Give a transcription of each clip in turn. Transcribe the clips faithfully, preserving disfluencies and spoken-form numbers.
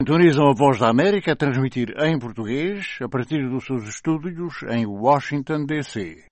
Sintonizam a Voz da América a transmitir em português a partir dos seus estúdios em Washington, D C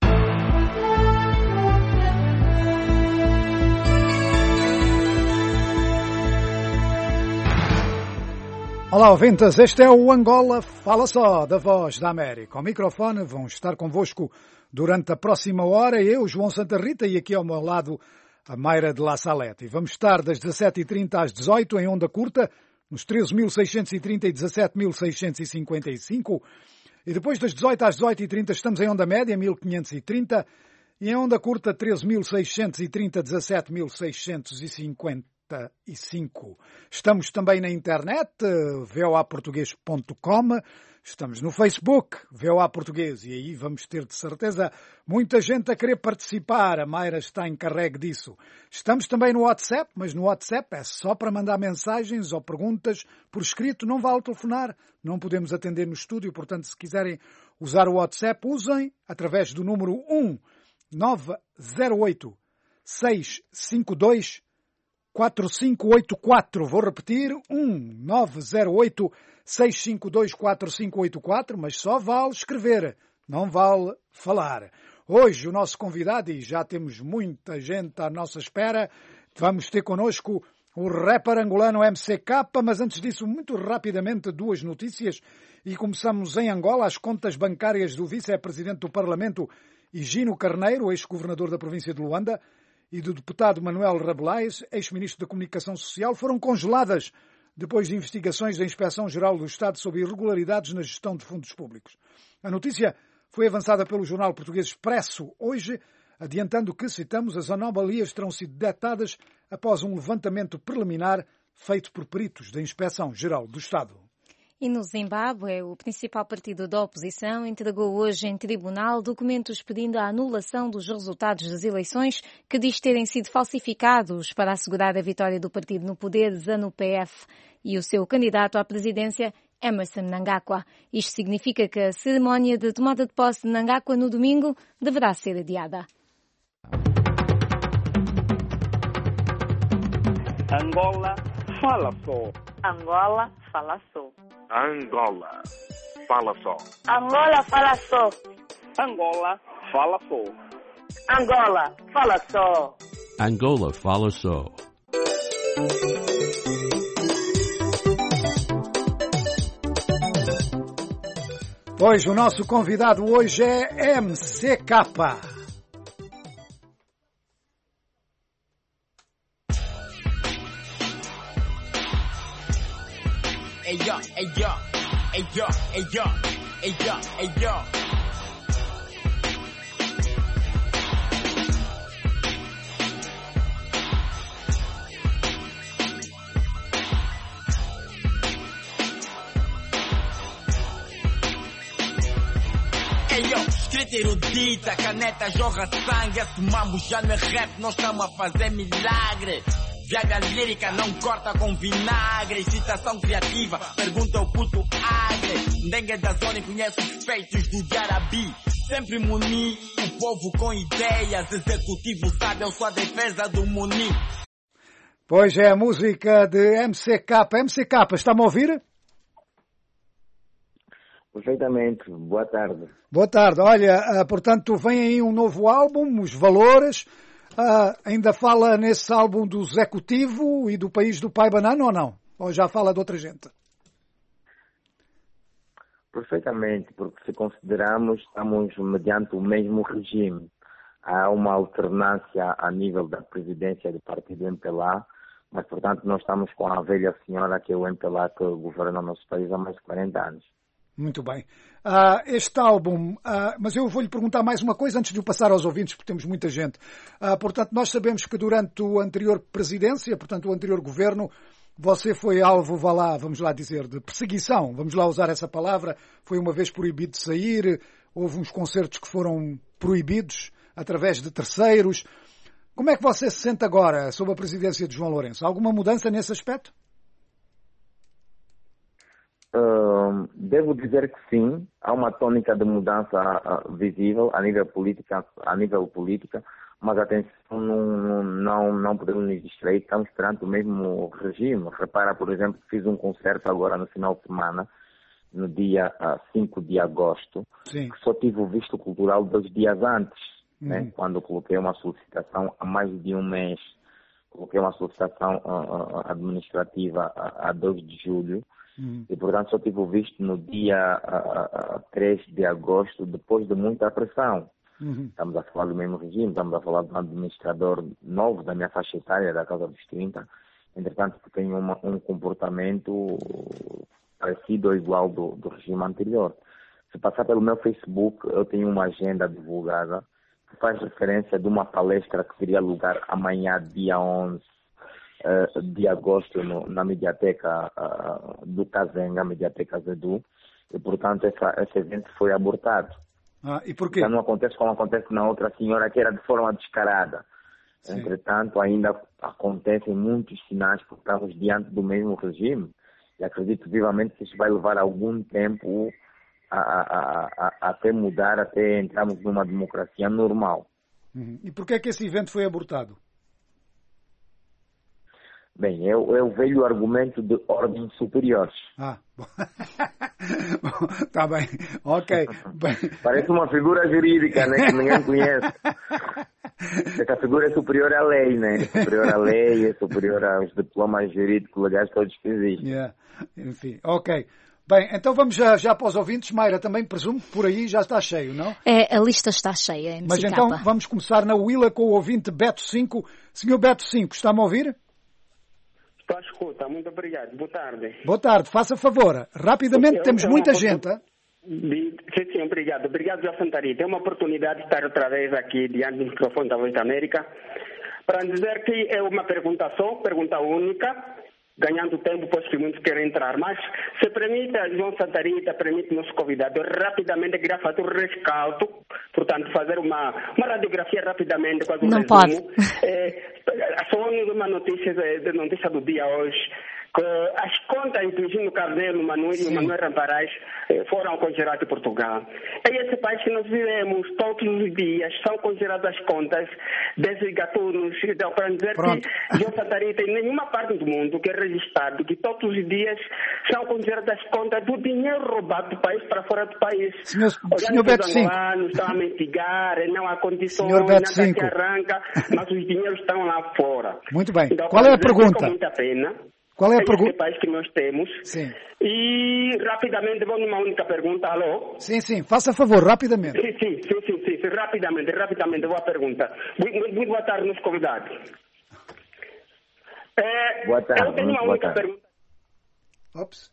Olá, ouvintes, este é o Angola Fala Só, da Voz da América. Ao microfone vão estar convosco durante a próxima hora, eu, João Santa Rita, e aqui ao meu lado a Mayra de La Salete. E vamos estar das dezassete e trinta às dezoito em onda curta, nos treze mil seiscentos e trinta e dezassete mil seiscentos e cinquenta e cinco. E depois das dezoito às dezoito e trinta estamos em onda média, mil quinhentos e trinta. E em onda curta, treze mil seiscentos e trinta, dezassete mil seiscentos e cinquenta e cinco. Estamos também na internet, v o a português ponto com. Estamos no Facebook, V O A Português, e aí vamos ter de certeza muita gente a querer participar. A Mayra está encarregue disso. Estamos também no WhatsApp, mas no WhatsApp é só para mandar mensagens ou perguntas por escrito, não vale telefonar, não podemos atender no estúdio, portanto, se quiserem usar o WhatsApp, usem através do número um nove zero oito seis cinco dois quatro cinco oito quatro. Vou repetir, um nove zero oito seis cinco dois quatro cinco oito quatro, mas só vale escrever, não vale falar. Hoje o nosso convidado, e já temos muita gente à nossa espera, vamos ter connosco o rapper angolano M C K, mas antes disso, muito rapidamente, duas notícias, e começamos em Angola. As contas bancárias do vice-presidente do Parlamento, Higino Carneiro, ex-governador da província de Luanda, e do deputado Manuel Rabelais, ex-ministro da Comunicação Social, foram congeladas depois de investigações da Inspeção-Geral do Estado sobre irregularidades na gestão de fundos públicos. A notícia foi avançada pelo jornal português Expresso hoje, adiantando que, citamos, as anomalias terão sido detectadas após um levantamento preliminar feito por peritos da Inspeção-Geral do Estado. E no Zimbábue, o principal partido da oposição entregou hoje em tribunal documentos pedindo a anulação dos resultados das eleições que diz terem sido falsificados para assegurar a vitória do partido no poder, ZANU-P F, e o seu candidato à presidência, Emmerson Mnangagwa. Isto significa que a cerimónia de tomada de posse de Mnangagwa no domingo deverá ser adiada. Angola fala só. Angola fala só. Angola fala só. Angola fala só. Angola fala só. Angola fala só. Angola fala só. Pois o nosso convidado hoje é M C K. Hey yo, hey yo, hey yo, hey yo, hey yo, hey yo. Hey yo, escrita erudita, caneta jorra sangue, assumamos já no rap, nós estamos a fazer milagre. Viaga lírica não corta com vinagre. Citação criativa, pergunta ao puto agre. Dengue da zona e conhece os feitos do Diarabi. Sempre muni o povo com ideias. Executivo sabe, eu sou a defesa do muni. Pois é, a música de M C K. M C K, está-me a ouvir? Perfeitamente, boa tarde. Boa tarde, olha, portanto vem aí um novo álbum, Os Valores. Uh, ainda fala nesse álbum do Executivo e do País do Pai Banana ou não? Ou já fala de outra gente? Perfeitamente, porque se considerarmos, estamos mediante o mesmo regime. Há uma alternância a nível da presidência do partido M P L A, mas, portanto, nós estamos com a velha senhora que é o M P L A que governa o nosso país há mais de quarenta anos. Muito bem. Uh, este álbum, uh, mas eu vou-lhe perguntar mais uma coisa antes de o passar aos ouvintes, porque temos muita gente. Uh, portanto, nós sabemos que durante a anterior presidência, portanto, o anterior governo, você foi alvo, vá lá, vamos lá dizer, de perseguição, vamos lá usar essa palavra, foi uma vez proibido de sair, houve uns concertos que foram proibidos através de terceiros. Como é que você se sente agora sob a presidência de João Lourenço? Alguma mudança nesse aspecto? Uh, devo dizer que sim, há uma tônica de mudança uh, visível a nível política, a nível política, mas atenção, não, não, não podemos nos distrair, estamos perante o mesmo regime. Repara, por exemplo, fiz um concerto agora no final de semana, no dia uh, cinco de agosto, Sim. que só tive o visto cultural dois dias antes, uhum. né? Quando coloquei uma solicitação há mais de um mês, coloquei uma solicitação uh, uh, administrativa a, a dois de julho, uhum. e portanto só tive o visto no dia uh, uh, três de agosto, depois de muita pressão. Uhum. Estamos a falar do mesmo regime, estamos a falar de um administrador novo da minha faixa etária, da casa dos trinta, entretanto que tem uma, um comportamento parecido ou igual do, do regime anterior. Se passar pelo meu Facebook, eu tenho uma agenda divulgada que faz referência de uma palestra que teria lugar amanhã, dia onze uh, de agosto, no, na mediateca uh, do Kazenga, mediateca Zedu, e portanto essa, esse evento foi abortado. Ah, e por quê? Já não acontece como acontece na outra senhora, que era de forma descarada. Sim. Entretanto, ainda acontecem muitos sinais, porque estamos diante do mesmo regime, e acredito vivamente que isso vai levar algum tempo a, a, a, a, até mudar, até entrarmos numa democracia normal. Uhum. E por que é que esse evento foi abortado? Bem, eu, eu vejo o argumento de ordens superiores. Ah, está bem, ok. Parece uma figura jurídica, né, que ninguém conhece. Essa figura é superior à lei, né? É superior à lei, é superior aos diplomas jurídicos legais todos que existem. Yeah. Enfim, ok. Bem, então vamos já, já para os ouvintes. Mayra, também presumo que por aí já está cheio, não? É, a lista está cheia. M C K. Mas então vamos começar na Willa com o ouvinte Beto cinco. Senhor Beto cinco, está-me a ouvir? Estou à escuta, muito obrigado. Boa tarde. Boa tarde, faça favor. Rapidamente, eu, temos eu muita gente. Sim, sim, obrigado. Obrigado, João Santa Rita. É uma oportunidade de estar outra vez aqui diante do microfone da Voz da América para dizer que é uma pergunta só, pergunta única, ganhando tempo, pois que muitos querem entrar. Mas, se permite, João Santa Rita, permite nos convidado rapidamente queria fazer um rescaldo, portanto, fazer uma, uma radiografia rapidamente, quase um Não resumo. pode. É, só uma notícia, de notícia do dia hoje, que as contas, incluindo Carneiro, Manuel e Manuel Ramparais, foram congeladas em Portugal. É esse país que nós vivemos todos os dias, são congeladas as contas desses gatunos. Então, para dizer Pronto. que João Santa Rita, em nenhuma parte do mundo que é registrado, que todos os dias são congeladas as contas do dinheiro roubado do país para fora do país. Senhor, senhor Beto cinco. Estão a mitigar, não há condições, senhor Beto nada cinco. se arranca, mas os dinheiros estão lá fora. Muito bem. Então, qual é a pergunta? Com muita pena. Qual é a é pergunta? esse país que nós temos. Sim. E rapidamente vou numa única pergunta. Alô? Sim, sim. Faça favor, rapidamente. Sim, sim, sim, sim, sim, sim. Rapidamente, rapidamente vou à pergunta. Muito, muito boa tarde, nos convidados. É, boa tarde. Eu tenho uma única pergunta. Ops.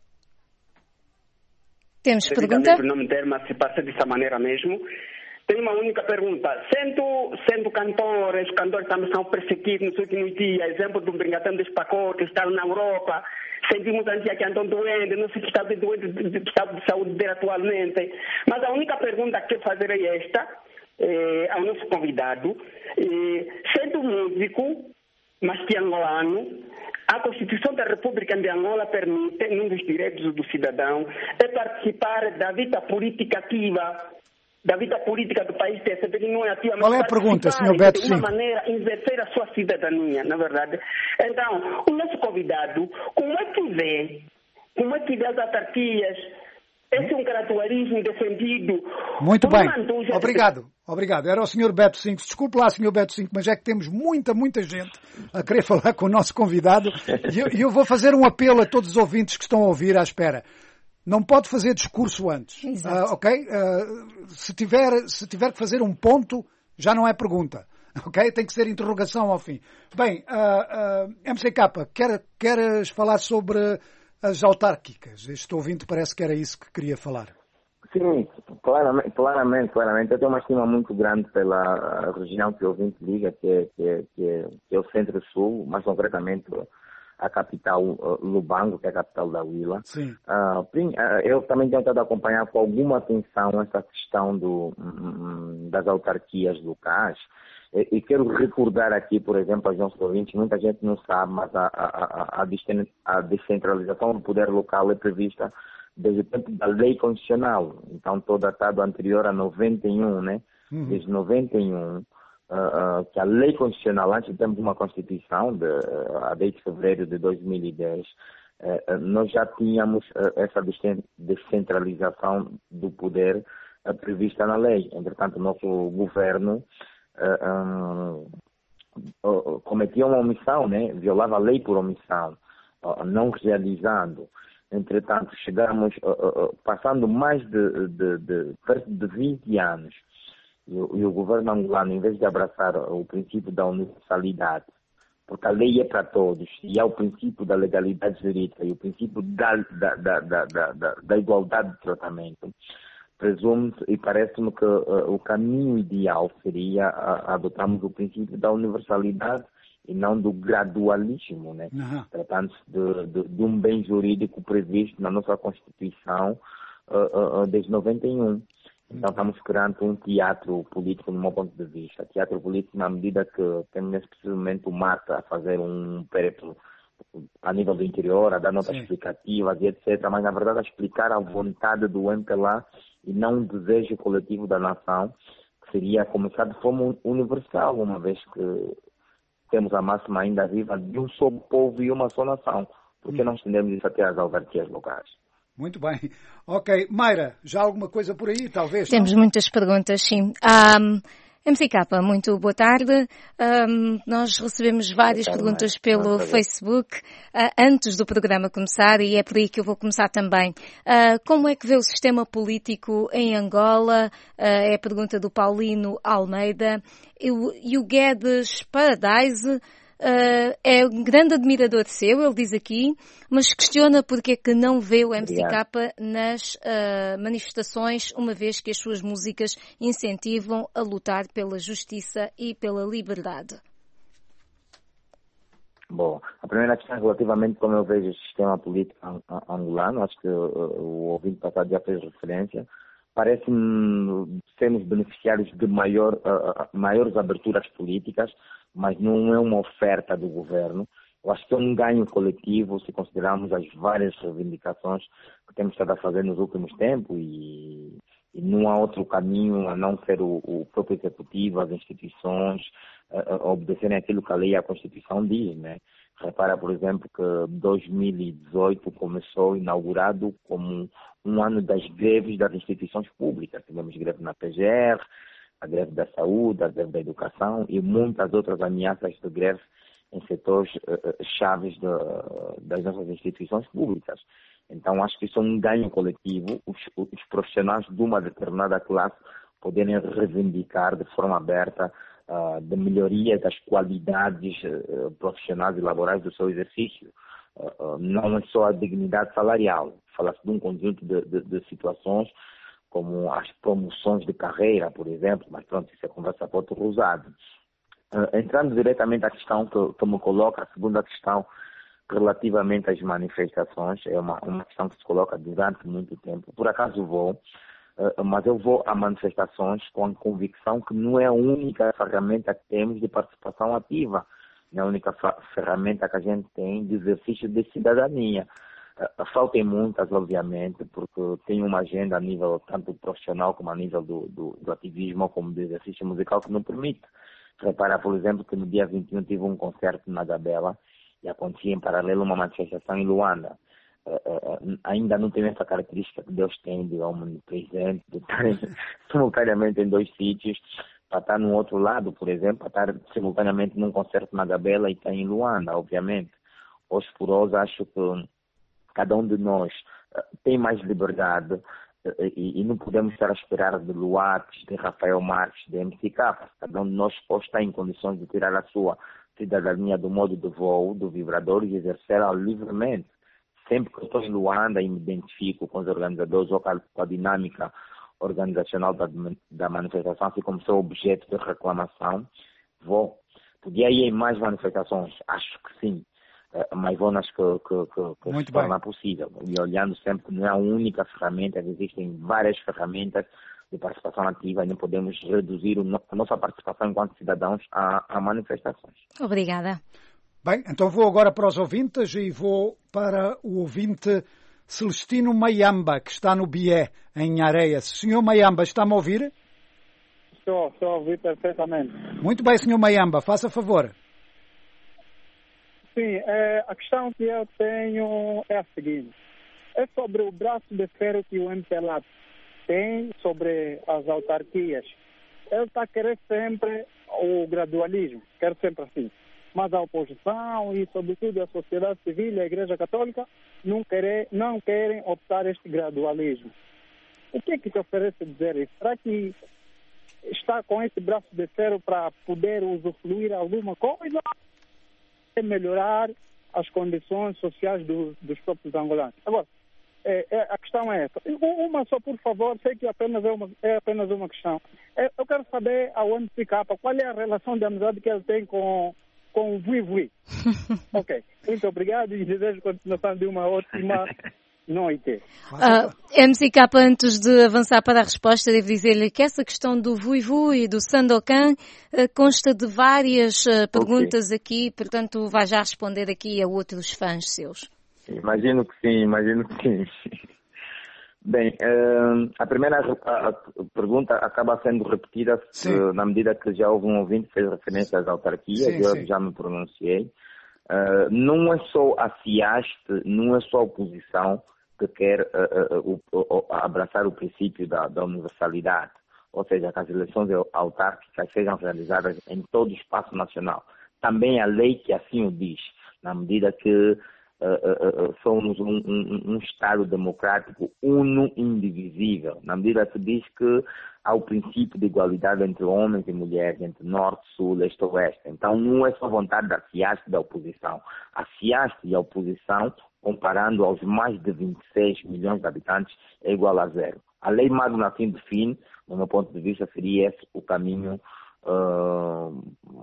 Temos pergunta? Não me der, mas se passa dessa maneira mesmo. Tenho uma única pergunta. Sendo, sendo cantores, os cantores também são perseguidos nos últimos dias. Exemplo do Brigatão dos Pacotes, estão na Europa. Sentimos a tia que andam doentes, não sei se está doente do estado de saúde dele atualmente. Mas a única pergunta que quero fazer é esta, é, ao nosso convidado. É, sendo músico, mas que angolano, a Constituição da República de Angola permite, um dos direitos do cidadão, é participar da vida política ativa, da vida política do país, ele não é ativa, mas qual é a pergunta, senhor Beto de uma maneira, exercer a sua cidadania, na verdade. Então, o nosso convidado, como é que vê, como é que vê as autarquias, esse é um gradualismo defendido. Muito bem, obrigado, obrigado. Era o senhor Beto cinco. Desculpe lá, senhor Beto cinco, mas é que temos muita, muita gente a querer falar com o nosso convidado e eu, eu vou fazer um apelo a todos os ouvintes que estão a ouvir à espera. Não pode fazer discurso antes, uh, ok? Uh, se, tiver, se tiver que fazer um ponto, já não é pergunta, ok? Tem que ser interrogação ao fim. Bem, uh, uh, M C K, quer, queres falar sobre as autárquicas? Este ouvinte parece que era isso que queria falar. Sim, claramente, claramente, claramente. Eu tenho uma estima muito grande pela região que o ouvinte liga, que é, que é, que é, que é o Centro-Sul, mais concretamente a capital uh, Lubango, que é a capital da Willa. Sim. Uh, eu também tenho tentado acompanhar com alguma atenção essa questão do, um, das autarquias locais. E, e quero recordar aqui, por exemplo, aos nossos ouvintes, muita gente não sabe, mas a, a, a, a descentralização do poder local é prevista desde o tempo da lei constitucional. Então, todo datado anterior a noventa e um, né? Uhum. Desde noventa e um, uh, uh, que a lei constitucional, antes temos uma Constituição, de, uh, a dez de fevereiro de dois mil e dez, uh, uh, nós já tínhamos uh, essa descentralização do poder uh, prevista na lei. Entretanto, o nosso governo uh, um, uh, cometia uma omissão, né? Violava a lei por omissão, uh, não realizando. Entretanto, chegamos, uh, uh, passando mais de, de, de, perto de vinte anos, e, e o governo angolano, em vez de abraçar o princípio da universalidade, porque a lei é para todos, e há o princípio da legalidade jurídica e o princípio da, da, da, da, da, da igualdade de tratamento, presume-se e parece-me que uh, o caminho ideal seria uh, adotarmos o princípio da universalidade e não do gradualismo, né? Uhum. Tratando-se de, de, de um bem jurídico previsto na nossa Constituição uh, uh, desde noventa e um. Então estamos criando um teatro político, do meu ponto de vista. Teatro político na medida que temos nesse preciso momento o Marta a fazer um périplo a nível do interior, a dar notas Sim. explicativas e etcétera. Mas na verdade a explicar a vontade do M P L A e não um desejo coletivo da nação, que seria começar de forma universal, uma vez que temos a máxima ainda viva de um só povo e uma só nação. Porque nós tendemos isso até às autarquias locais. Muito bem. Ok. Mayra, já alguma coisa por aí, talvez? Temos não? muitas perguntas, sim. Um, M C K, muito boa tarde. Um, nós recebemos várias tarde, perguntas mais. pelo Facebook uh, antes do programa começar e é por aí que eu vou começar também. Uh, como é que vê o sistema político em Angola? Uh, é a pergunta do Paulino Almeida. E o, e o Guedes Paradise uh, é um grande admirador seu, ele diz aqui, mas questiona porque é que não vê o M C K nas uh, manifestações, uma vez que as suas músicas incentivam a lutar pela justiça e pela liberdade. Bom, a primeira questão é relativamente como eu vejo o sistema político angolano, acho que uh, o ouvinte passado já fez referência. Parece-me sermos beneficiários de maior, uh, maiores aberturas políticas, mas não é uma oferta do governo. Eu acho que é um ganho coletivo se considerarmos as várias reivindicações que temos estado a fazer nos últimos tempos e, e não há outro caminho a não ser o, o próprio executivo, as instituições, uh, uh, obedecerem aquilo que a lei e a Constituição diz, né? Repara, por exemplo, que dois mil e dezoito começou inaugurado como um ano das greves das instituições públicas. Tivemos greve na P G R, a greve da saúde, a greve da educação e muitas outras ameaças de greve em setores uh, chaves de, das nossas instituições públicas. Então, acho que isso é um ganho coletivo, os, os profissionais de uma determinada classe poderem reivindicar de forma aberta Uh, de melhoria das qualidades uh, profissionais e laborais do seu exercício. Uh, uh, não é só a dignidade salarial. Fala-se de um conjunto de, de, de situações como as promoções de carreira, por exemplo, mas pronto, isso é conversa para outro rosado. Uh, entrando diretamente à questão que, que me coloca, a segunda questão relativamente às manifestações, é uma, uma questão que se coloca durante muito tempo. Por acaso vou, Uh, mas eu vou a manifestações com a convicção que não é a única ferramenta que temos de participação ativa, não é a única ferramenta que a gente tem de exercício de cidadania. Uh, faltam muitas, obviamente, porque tem uma agenda a nível tanto profissional como a nível do, do, do ativismo como do exercício musical que não permite. Repara, por exemplo, que no dia vinte e um tive um concerto na Gabela e acontecia em paralelo uma manifestação em Luanda. Uh, uh, ainda não tem essa característica que Deus tem de omnipresente, de estar simultaneamente em dois sítios, para estar no outro lado, por exemplo, para estar simultaneamente num concerto na Gabela e estar em Luanda, obviamente. Hoje por hoje acho que cada um de nós uh, tem mais liberdade uh, e, e não podemos estar a esperar de Luates, de Rafael Marques, de M C K. Cada um de nós pode estar em condições de tirar a sua cidadania do modo de voo, do vibrador e exercê-la livremente. Sempre que eu estou em Luanda e me identifico com os organizadores ou com a dinâmica organizacional da, da manifestação, assim como sou objeto de reclamação, vou. Podia ir em mais manifestações, acho que sim, mas vou nas que, que, que, que se torna possível. E olhando sempre que não é a única ferramenta, existem várias ferramentas de participação ativa e não podemos reduzir a nossa participação enquanto cidadãos a, a manifestações. Obrigada. Bem, então vou agora para os ouvintes e vou para o ouvinte Celestino Mayamba, que está no Bié, em Areias. Senhor Mayamba, está-me a ouvir? estou, estou a ouvir perfeitamente. Muito bem, senhor Mayamba, faça favor. Sim, é, a questão que eu tenho é a seguinte. É sobre o braço de ferro que o M P L A tem sobre as autarquias. Ele está a querer sempre o gradualismo, quer sempre assim. Mas a oposição e, sobretudo, a sociedade civil e a Igreja Católica não querem, não querem optar este gradualismo. O que é que te oferece dizer isso? Será que está com esse braço de ferro para poder usufruir alguma coisa? É melhorar as condições sociais do, dos próprios angolanos. Agora, é, é, a questão é essa. Uma só, por favor, sei que apenas é, uma, é apenas uma questão. É, eu quero saber ao M C K qual é a relação de amizade que ele tem com com o Vui Vui. Ok. Muito obrigado e desejo continuação de uma ótima noite. Uh, M C K, antes de avançar para a resposta, devo dizer-lhe que essa questão do Vui Vui e do Sandokan uh, consta de várias uh, perguntas okay. aqui, portanto vai já responder aqui a outros fãs seus. Imagino que sim, imagino que sim. Bem, uh, a primeira a, a pergunta acaba sendo repetida uh, na medida que já houve um ouvinte que fez referência às autarquias, sim, eu sim. já me pronunciei. Uh, não é só a CIAST, não é só a oposição que quer uh, uh, uh, uh, abraçar o princípio da, da universalidade, ou seja, que as eleições autárquicas sejam realizadas em todo o espaço nacional. Também a lei que assim o diz, na medida que Uh, uh, uh, somos um, um, um Estado democrático uno indivisível, na medida que diz que há o princípio de igualdade entre homens e mulheres, entre norte, sul, leste e oeste. Então não é só vontade da CIAST e da oposição. A CIAST e a oposição, comparando aos mais de vinte e seis milhões de habitantes, é igual a zero. A lei Magna fim de fim, do meu ponto de vista, seria esse o caminho uh,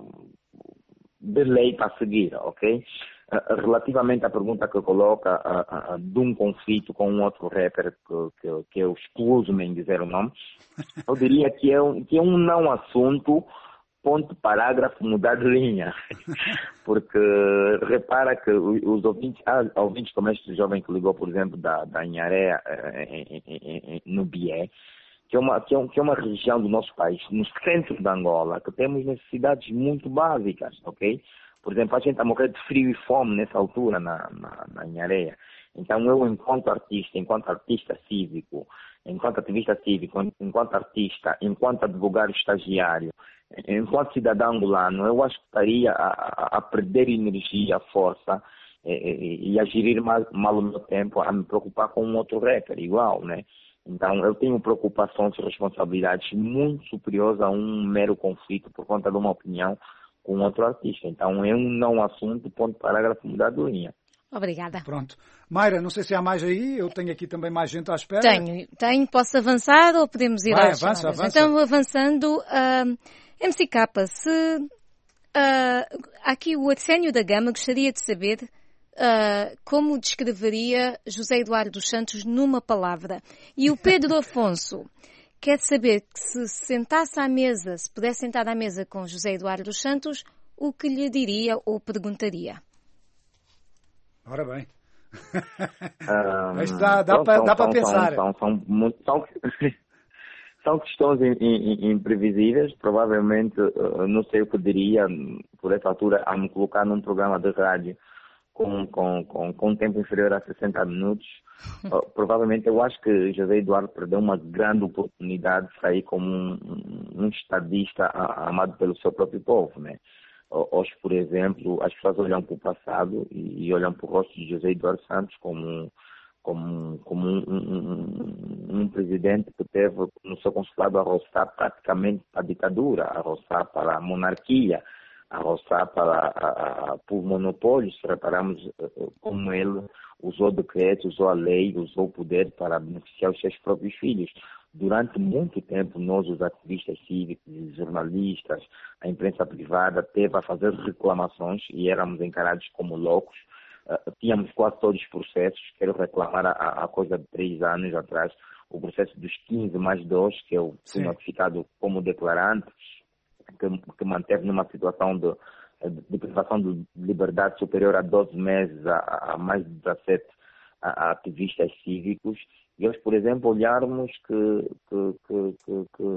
de lei para seguir, ok? Relativamente à pergunta que coloca uh, uh, de um conflito com um outro rapper que, que, que eu excluso-me em dizer o nome, eu diria que é um, que é um não assunto, ponto parágrafo, mudar de linha. Porque repara que os ouvintes, ah, ouvintes como este jovem que ligou, por exemplo, da, da Inharé uh, no Bié, que é, uma, que, é um, que é uma região do nosso país, no centro da Angola, que temos necessidades muito básicas, ok? Por exemplo, a gente está morrendo de frio e fome nessa altura na, na, na Inhareia. Então eu, enquanto artista, enquanto artista cívico, enquanto ativista cívico, enquanto artista, enquanto advogado estagiário, enquanto cidadão angolano, eu acho que estaria a, a perder energia, força e, e, e a gerir mal, mal o meu tempo, a me preocupar com um outro rapper igual, né? Então eu tenho preocupações e responsabilidades muito superiores a um mero conflito por conta de uma opinião com outro artista. Então é um não assunto, ponto parágrafo, mudar de linha. Obrigada. Pronto. Mayra, não sei se há mais aí, eu tenho aqui também mais gente à espera. Tenho, tenho. Posso avançar ou podemos ir Vai, às avança, chamadas? avança. Então, avançando, uh, M C K, se uh, aqui o Arsénio da Gama gostaria de saber uh, como descreveria José Eduardo dos Santos numa palavra. E o Pedro Afonso quer saber que se sentasse à mesa, se pudesse sentar à mesa com José Eduardo dos Santos, o que lhe diria ou perguntaria? Ora bem. Um, Isto dá, dá para pensar. São, são, são, são, são questões imprevisíveis. Provavelmente, não sei o que diria, por essa altura, a me colocar num programa de rádio com, com, com, com um tempo inferior a sessenta minutos. Uh, provavelmente eu acho que José Eduardo perdeu uma grande oportunidade de sair como um, um estadista amado pelo seu próprio povo, né? Hoje, por exemplo, as pessoas olham para o passado e, e olham para o rosto de José Eduardo Santos como, como, como um, um, um presidente que teve no seu consulado a roçar praticamente para a ditadura, a roçar para a monarquia, a roçar para a, a, por monopólio. Se repararmos como ele usou decretos, usou a lei, usou o poder para beneficiar os seus próprios filhos. Durante muito tempo, nós, os ativistas cívicos, os jornalistas, a imprensa privada, teve a fazer reclamações e éramos encarados como loucos. Uh, tínhamos quase todos os processos. Quero reclamar a, a coisa de três anos atrás, o processo dos quinze mais dois, que eu fui Sim. notificado como declarante, que, que manteve numa situação de, de privação de liberdade superior a doze meses a, a mais de dezassete a, a ativistas cívicos. E hoje, por exemplo, olharmos que, que, que, que,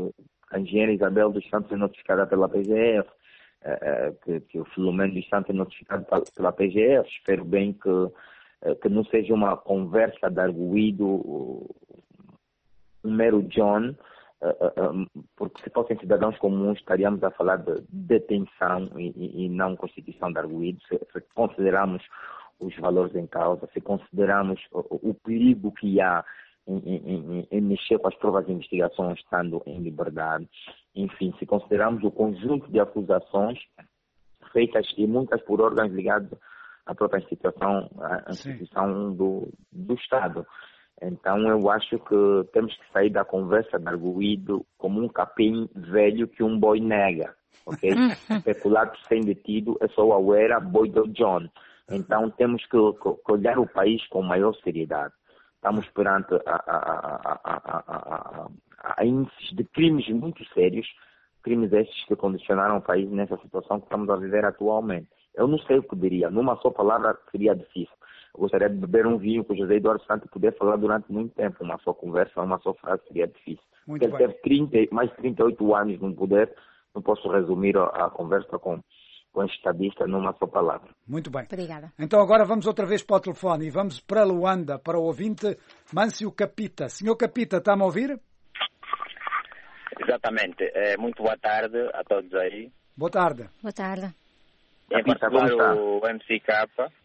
a engenheira Isabel dos Santos é notificada pela P G F, uh, que, que o Filomeno dos Santos é notificado pela P G F. Espero bem que, uh, que não seja uma conversa de arguído, uh, um mero John, uh, uh, um, porque se fossem cidadãos comuns estaríamos a falar de detenção e, e, e não constituição de arguído. Se, se consideramos os valores em causa, se consideramos o, o perigo que há em, em, em mexer com as provas de investigação estando em liberdade, enfim, se consideramos o conjunto de acusações feitas e muitas por órgãos ligados à própria instituição, à instituição do, do Estado. Então eu acho que temos que sair da conversa de arguído como um capim velho que um boi nega, ok? Especulado sem detido é só a uera, boi do John. Então temos que, que olhar o país com maior seriedade. Estamos perante a, a, a, a, a, a, a índices de crimes muito sérios, crimes estes que condicionaram o país nessa situação que estamos a viver atualmente. Eu não sei o que diria, numa só palavra seria difícil. Eu gostaria de beber um vinho com o José Eduardo Santos e poder falar durante muito tempo. Uma só conversa, uma só frase seria difícil. Muito Ele bem. Teve trinta, mais de trinta e oito anos no poder, não posso resumir a, a conversa com... com estadista numa só palavra. Muito bem. Obrigada. Então agora vamos outra vez para o telefone e vamos para Luanda, para o ouvinte Mâncio Capita. Senhor Capita, está-me a ouvir? Exatamente. É, muito boa tarde a todos aí. Boa tarde. Boa tarde. Em particular o M C K,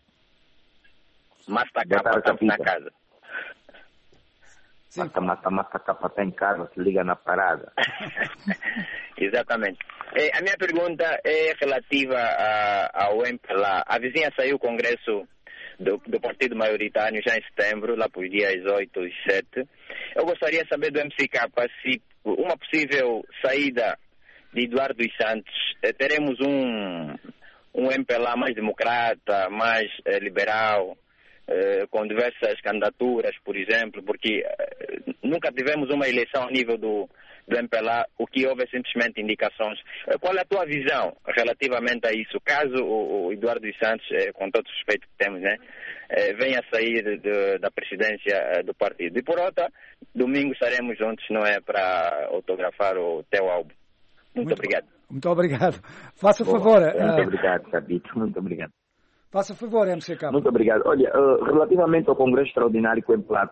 Masta K estamos na casa. Sim. Mata, mata, mata, capa está em casa, se liga na parada. Exatamente. É, a minha pergunta é relativa a, ao M P L A. A vizinha saiu o congresso do, do partido maioritário já em setembro, lá por dias oito e sete. Eu gostaria de saber do M C K se uma possível saída de Eduardo dos Santos, eh, teremos um, um M P L A mais democrata, mais eh, liberal, eh, com diversas candidaturas, por exemplo, porque eh, nunca tivemos uma eleição a nível do do M P L A, o que houve simplesmente indicações. Qual é a tua visão relativamente a isso? Caso o, o Eduardo dos Santos, eh, com todo o respeito que temos, né, eh, venha a sair de, da presidência eh, do partido. E por outra, domingo estaremos juntos, não é, para autografar o teu álbum. Muito, muito obrigado. Muito obrigado. Faça favor. Muito uh... obrigado, Sabito. Muito obrigado. Faça favor, M C K. Muito obrigado. Olha, uh, relativamente ao Congresso Extraordinário que o M P L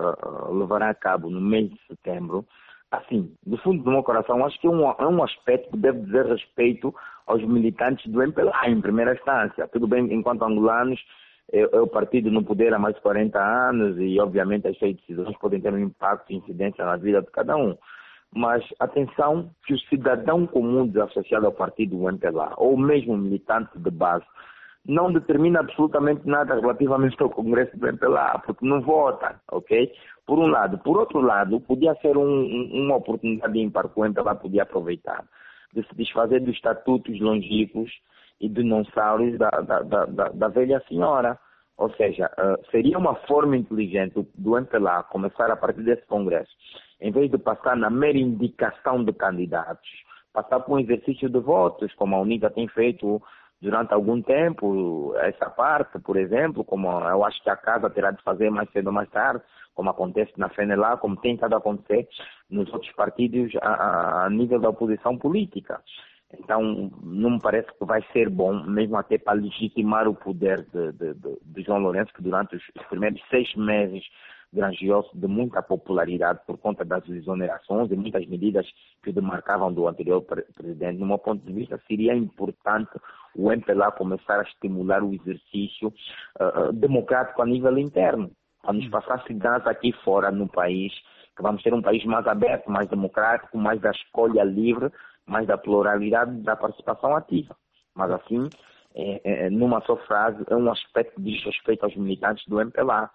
A uh, levará a cabo no mês de setembro, assim, do fundo do meu coração, acho que é um, é um aspecto que deve dizer respeito aos militantes do M P L A, em primeira instância. Tudo bem, enquanto angolanos, é, é o partido no poder há mais de quarenta anos e, obviamente, as suas decisões podem ter um impacto e incidência na vida de cada um. Mas, atenção, que o cidadão comum desassociado ao partido do M P L A, ou mesmo militante de base, não determina absolutamente nada relativamente ao Congresso do M P L A, porque não vota, ok? Por um lado. Por outro lado, podia ser um, um, uma oportunidade ímpar que o M P L A podia aproveitar, de se desfazer dos estatutos longínquos e dinossauros da, da, da, da, da velha senhora. Ou seja, uh, seria uma forma inteligente do M P L A começar a partir desse Congresso, em vez de passar na mera indicação de candidatos, passar por um exercício de votos, como a UNITA tem feito durante algum tempo, essa parte, por exemplo, como eu acho que a casa terá de fazer mais cedo ou mais tarde, como acontece na FENELA, como tem estado a acontecer nos outros partidos a, a nível da oposição política. Então, não me parece que vai ser bom, mesmo até para legitimar o poder de, de, de, de João Lourenço, que durante os primeiros seis meses granjeou-se de muita popularidade por conta das exonerações e muitas medidas que o demarcavam do anterior presidente. Do meu ponto de vista, seria importante o M P L A começar a estimular o exercício uh, democrático a nível interno, para nos passar segurança aqui fora no país, que vamos ter um país mais aberto, mais democrático, mais da escolha livre, mais da pluralidade da participação ativa. Mas assim, é, é, numa só frase, é um aspecto de desrespeito aos militantes do M P L A.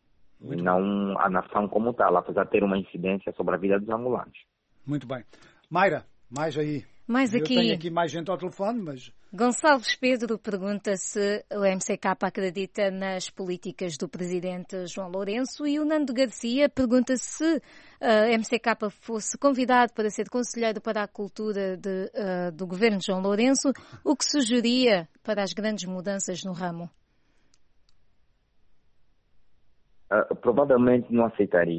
E não a nação como tal, apesar de ter uma incidência sobre a vida dos angolanos. Muito bem. Mayra, mais aí. Mais aqui. Eu tenho aqui mais gente ao telefone, mas... Gonçalves Pedro pergunta se o M C K acredita nas políticas do presidente João Lourenço e o Nando Garcia pergunta se a M C K fosse convidado para ser conselheiro para a cultura de, uh, do governo de João Lourenço, o que sugeria para as grandes mudanças no ramo? Uh, provavelmente não aceitaria,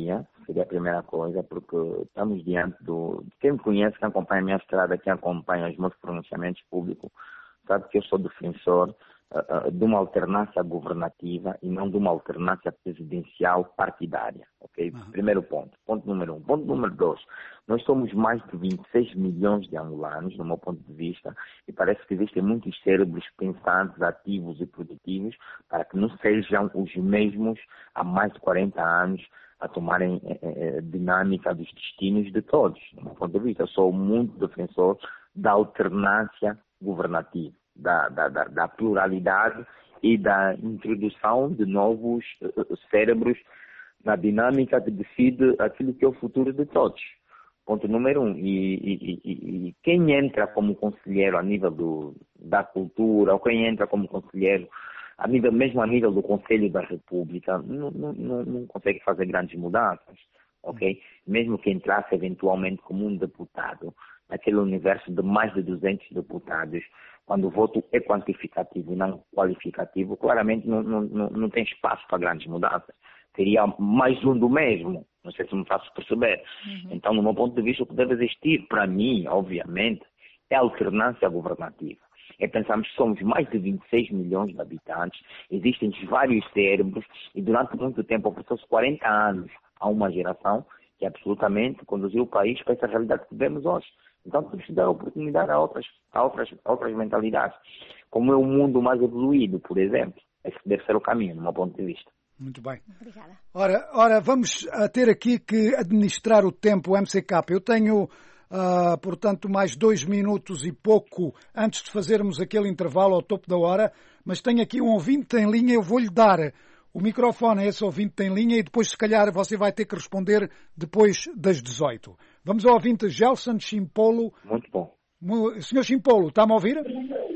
seria a primeira coisa, porque estamos diante do... Quem me conhece, quem acompanha a minha estrada, quem acompanha os meus pronunciamentos públicos, sabe que eu sou defensor uh, uh, de uma alternância governativa e não de uma alternância presidencial partidária, ok? Uhum. Primeiro ponto. Ponto número um. Ponto número dois. Nós somos mais de vinte e seis milhões de angolanos, no meu ponto de vista, e parece que existem muitos cérebros pensantes, ativos e produtivos para que não sejam os mesmos há mais de quarenta anos a tomarem eh, dinâmica dos destinos de todos. Do meu ponto de vista, eu sou muito defensor da alternância governativa, da, da, da, da pluralidade e da introdução de novos uh, cérebros na dinâmica que decide aquilo que é o futuro de todos. Ponto número um. E, e, e, e quem entra como conselheiro a nível do, da cultura, ou quem entra como conselheiro a nível, mesmo a nível do Conselho da República, não, não, não, não consegue fazer grandes mudanças, ok? Mesmo que entrasse eventualmente como um deputado, naquele universo de mais de duzentos deputados, quando o voto é quantificativo e não qualificativo, claramente não, não, não, não tem espaço para grandes mudanças. Seria mais um do mesmo, não sei se me faço perceber. Uhum. Então, no meu ponto de vista, o que deve existir, para mim, obviamente, é a alternância governativa. É pensarmos que somos mais de vinte e seis milhões de habitantes, existem vários cérebros, e durante muito tempo, ofereceu-se quarenta anos a uma geração que absolutamente conduziu o país para essa realidade que vemos hoje. Então, temos que dar oportunidade a outras, a outras, a outras mentalidades. Como é o mundo mais evoluído, por exemplo. Esse deve ser o caminho, do meu ponto de vista. Muito bem. Obrigada. Ora, ora, vamos ter aqui que administrar o tempo, M C K. Eu tenho, uh, portanto, mais dois minutos e pouco antes de fazermos aquele intervalo ao topo da hora, mas tenho aqui um ouvinte em linha, eu vou-lhe dar o microfone a esse ouvinte em linha e depois, se calhar, você vai ter que responder depois das dezoito. Vamos ao ouvinte Gelson Chimpolo. Muito bom. senhor Chimpolo, está-me a ouvir?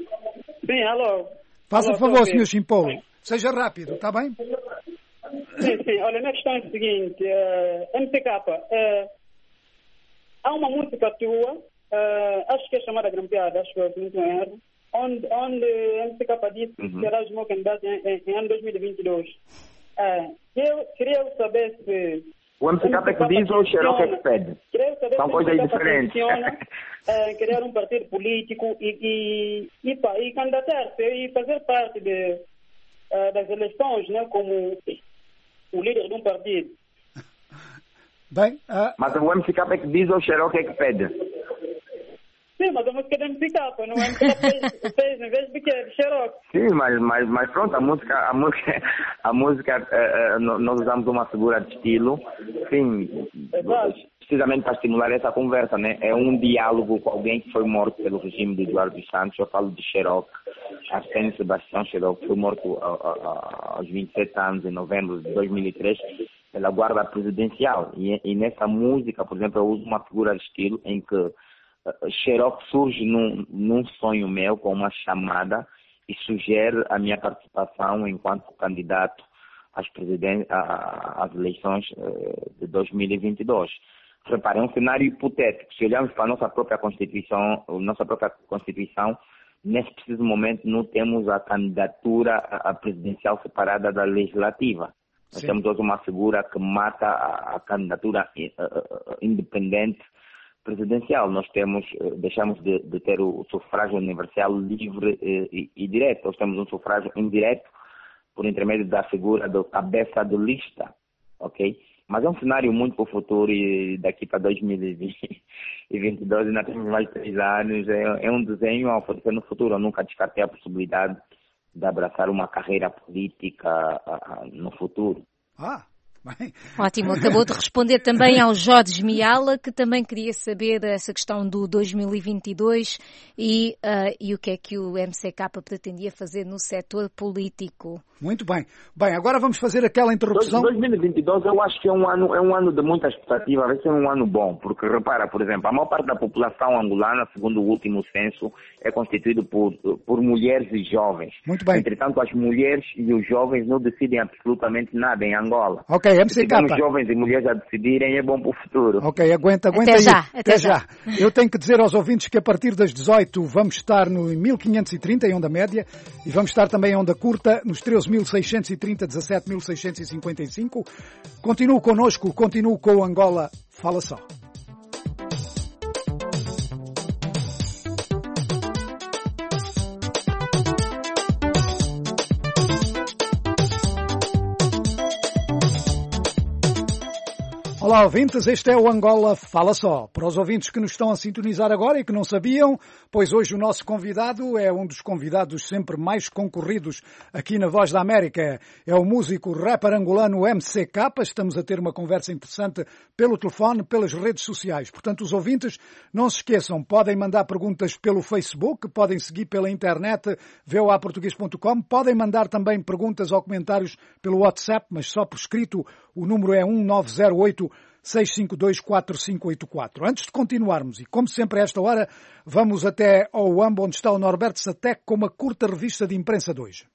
Sim, alô. Faça alô, favor, senhor Chimpolo. Seja rápido, está bem? Sim, sim. Olha, a minha questão é a seguinte. Uh, M C K, uh, há uma música tua, uh, acho que é chamada Grampeada, acho que é muito erro, onde, onde M C K disse que uhum. será o meu candidato em, em, em ano dois mil e vinte e dois. Uh, eu queria saber se... O M C K é que diz ou o Xerox é que pede? São coisas diferentes. uh, criar um partido político e, e, e, pá, e candidatar-se e fazer parte de, uh, das eleições, né, como o líder de um partido. Bem, uh... Mas o M C K é que diz ou o Xerox é que pede? Sim, mas a música é M C K, não é M C K fez, fez em vez de que de Xerox. Sim, mas, mas, mas pronto, a música, a música, a música uh, uh, nós usamos uma figura de estilo, sim, Exato. precisamente para estimular essa conversa, né? É um diálogo com alguém que foi morto pelo regime de Eduardo dos Santos. Eu falo de Xerox, Arsênio Sebastião Xerox, foi morto uh, uh, aos vinte e sete anos, em novembro de dois mil e três, pela guarda presidencial. E, e nessa música, por exemplo, eu uso uma figura de estilo em que Xerox surge num, num sonho meu com uma chamada e sugere a minha participação enquanto candidato às, presiden- às eleições de dois mil e vinte e dois. Reparem, é um cenário hipotético. Se olharmos para a nossa própria Constituição, nossa própria Constituição, nesse preciso momento não temos a candidatura a presidencial separada da legislativa. Nós temos hoje uma figura que mata a, a candidatura independente presidencial. Nós temos, deixamos de, de ter o sufrágio universal livre e, e direto. Nós temos um sufrágio indireto por intermédio da figura do cabeça de lista, ok? Mas é um cenário muito para o futuro e daqui para dois mil e vinte e vinte e dois ainda temos mais de três anos. É, é um desenho a oferecer no futuro. Eu nunca descartei a possibilidade de abraçar uma carreira política uh, no futuro. Ah! Bem. Ótimo, acabou de responder também ao Jorge Miala, que também queria saber essa questão do dois mil e vinte e dois e, uh, e o que é que o M C K pretendia fazer no setor político. Muito bem. Bem, agora vamos fazer aquela interrupção. dois mil e vinte e dois eu acho que é um ano, é um ano de muita expectativa, vai ser um ano bom, porque repara, por exemplo, a maior parte da população angolana, segundo o último censo, é constituído por, por mulheres e jovens. Muito bem. Entretanto, as mulheres e os jovens não decidem absolutamente nada em Angola. Ok, M C K. Se os jovens e mulheres a decidirem, é bom para o futuro. Ok, aguenta, aguenta até aí. Já, até, até já. já. Eu tenho que dizer aos ouvintes que a partir das dezoito vamos estar no mil quinhentos e trinta, em onda média, e vamos estar também em onda curta, nos treze mil seiscentos e trinta, dezassete mil seiscentos e cinquenta e cinco. Continuo connosco, continuo com o Angola Fala Só. Olá, ouvintes, este é o Angola Fala Só. Para os ouvintes que nos estão a sintonizar agora e que não sabiam, pois hoje o nosso convidado é um dos convidados sempre mais concorridos aqui na Voz da América. É o músico rapper angolano M C K. Estamos a ter uma conversa interessante pelo telefone, pelas redes sociais. Portanto, os ouvintes, não se esqueçam, podem mandar perguntas pelo Facebook, podem seguir pela internet, v o a português ponto com, podem mandar também perguntas ou comentários pelo WhatsApp, mas só por escrito. O número é um nove zero oito, seis cinco dois, quatro cinco oito quatro. Antes de continuarmos, e como sempre a esta hora, vamos até ao U A M, onde está o Norberto Satec com uma curta revista de imprensa de hoje.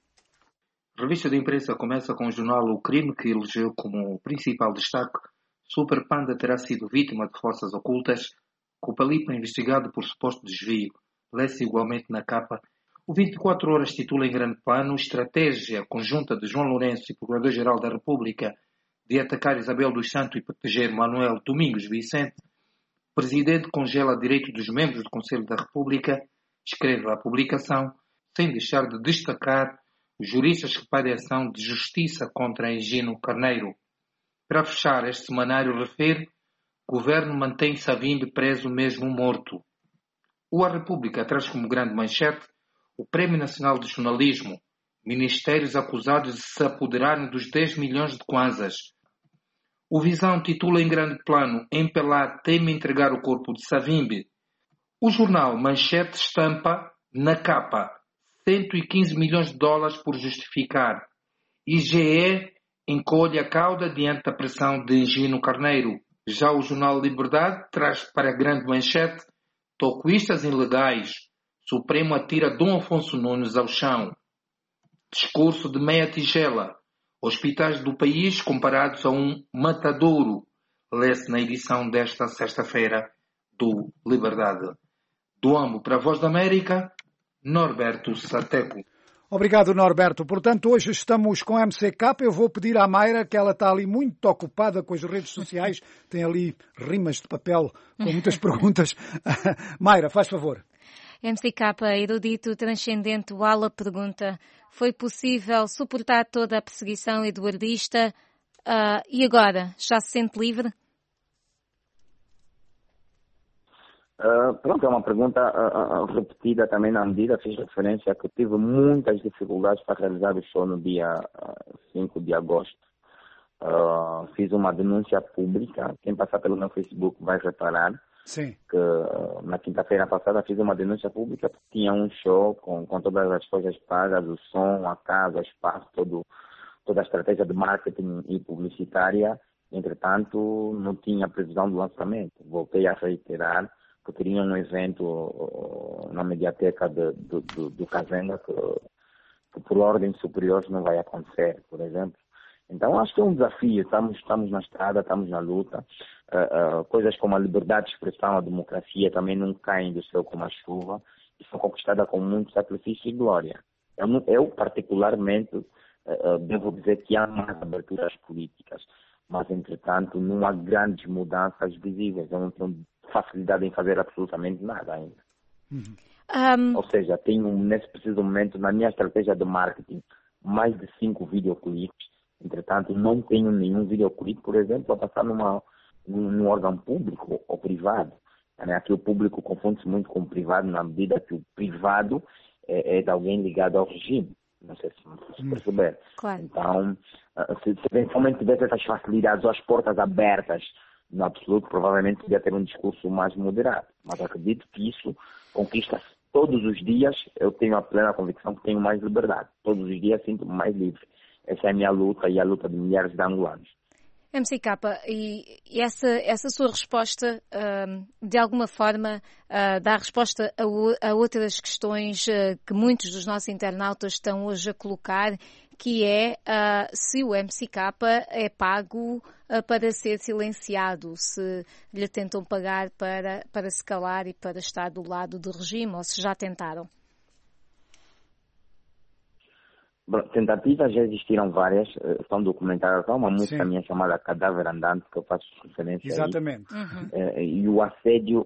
A revista de imprensa começa com o jornal O Crime, que elegeu como principal destaque Super Panda terá sido vítima de forças ocultas, com o Palipa investigado por suposto desvio. Lê-se igualmente na capa. O vinte e quatro horas titula em grande plano Estratégia conjunta de João Lourenço e Procurador-Geral da República de atacar Isabel dos Santos e proteger Manuel Domingos Vicente. O Presidente congela direito dos membros do Conselho da República, escreve a publicação, sem deixar de destacar os juristas que pedem ação de justiça contra Engino Carneiro. Para fechar, este semanário refere: Governo mantém Savimbi preso mesmo morto. O A República traz como grande manchete o Prémio Nacional de Jornalismo. Ministérios acusados de se apoderarem dos dez milhões de kwanzas. O Visão titula em grande plano Empelá teme entregar o corpo de Savimbi. O jornal Manchete estampa na capa cento e quinze milhões de dólares por justificar. I G E encolhe a cauda diante da pressão de Engino Carneiro. Já o jornal Liberdade traz para a grande manchete tocoístas ilegais. Supremo atira Dom Afonso Nunes ao chão. Discurso de meia tigela. Hospitais do país comparados a um matadouro. Lê-se na edição desta sexta-feira do Liberdade. Do Ambo para a Voz da América, Norberto Sateco. Obrigado, Norberto. Portanto, hoje estamos com M C K. Eu vou pedir à Mayra, que ela está ali muito ocupada com as redes sociais. Tem ali rimas de papel com muitas perguntas. Mayra, faz favor. M C K, erudito, transcendente, o Ala pergunta: foi possível suportar toda a perseguição eduardista uh, e agora já se sente livre? Uh, pronto, é uma pergunta uh, uh, repetida também na medida, fiz referência que tive muitas dificuldades para realizar o show no dia uh, cinco de agosto. Uh, fiz uma denúncia pública, quem passar pelo meu Facebook vai reparar. Sim. Que na quinta-feira passada fiz uma denúncia pública porque tinha um show com, com todas as coisas pagas, o som, a casa, o espaço, todo, toda a estratégia de marketing e publicitária. Entretanto, não tinha previsão do lançamento. Voltei a reiterar que teria um evento uh, na mediateca de, de, de, do Kazenga que, que por ordem superior não vai acontecer, por exemplo. Então, acho que é um desafio. Estamos, estamos na estrada, estamos na luta. Uh, uh, coisas como a liberdade de expressão, a democracia também não caem do céu como a chuva e são conquistadas com muito sacrifício e glória. Eu, eu particularmente, uh, uh, devo dizer que há mais aberturas políticas, mas, entretanto, não há grandes mudanças visíveis. Eu não tenho facilidade em fazer absolutamente nada ainda. Uhum. Um... Ou seja, tenho, nesse preciso momento, na minha estratégia de marketing, mais de cinco videoclipes. Entretanto, não tenho nenhum videoclipe, por exemplo, a passar numa, num órgão público ou privado. Aqui o público confunde-se muito com o privado, na medida que o privado é, é de alguém ligado ao regime. Não sei se, se perceber. Claro. Então, se, se eventualmente tivesse essas facilidades ou as portas abertas, no absoluto, provavelmente podia ter um discurso mais moderado. Mas acredito que isso conquista-se todos os dias. Eu tenho a plena convicção que tenho mais liberdade. Todos os dias sinto-me mais livre. Essa é a minha luta e a luta de milhares de angolanos. M C K, e essa, essa sua resposta, de alguma forma, dá resposta a outras questões que muitos dos nossos internautas estão hoje a colocar, que é uh, se o M C K é pago uh, para ser silenciado, se lhe tentam pagar para, para se calar e para estar do lado do regime, ou se já tentaram. Tentativas já existiram várias, estão documentadas. Há uma música minha chamada Cadáver Andante, que eu faço referência. Exatamente. Uhum. E o assédio,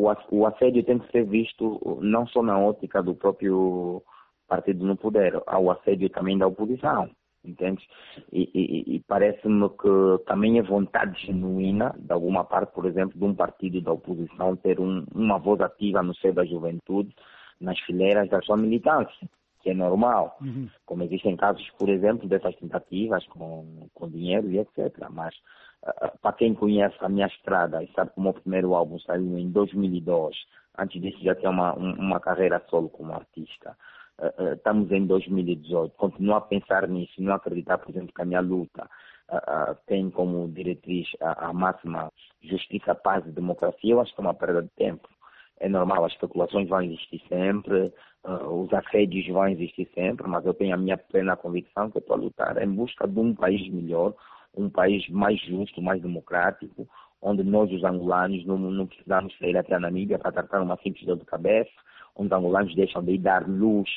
o assédio tem que ser visto não só na ótica do próprio partido no poder, há o assédio também da oposição, entende? E, e, e parece-me que também é vontade genuína, de alguma parte, por exemplo, de um partido da oposição ter um, uma voz ativa no seio da juventude, nas fileiras da sua militância, que é normal, uhum. Como existem casos, por exemplo, dessas tentativas com, com dinheiro e etcétera. Mas, uh, para quem conhece a minha estrada e sabe que o meu primeiro álbum saiu em dois mil e dois, antes disso já tinha uma, um, uma carreira solo como artista. Uh, uh, estamos em dois mil e dezoito, continuo a pensar nisso, não acreditar, por exemplo, que a minha luta uh, uh, tem como diretriz a, a máxima justiça, paz e democracia. Eu acho que é uma perda de tempo. É normal, as especulações vão existir sempre, uh, os assédios vão existir sempre, mas eu tenho a minha plena convicção que eu estou a lutar em busca de um país melhor, um país mais justo, mais democrático, onde nós, os angolanos, não, não precisamos sair até a Namíbia para tratar uma simples dor de cabeça, onde os angolanos deixam de ir dar luz,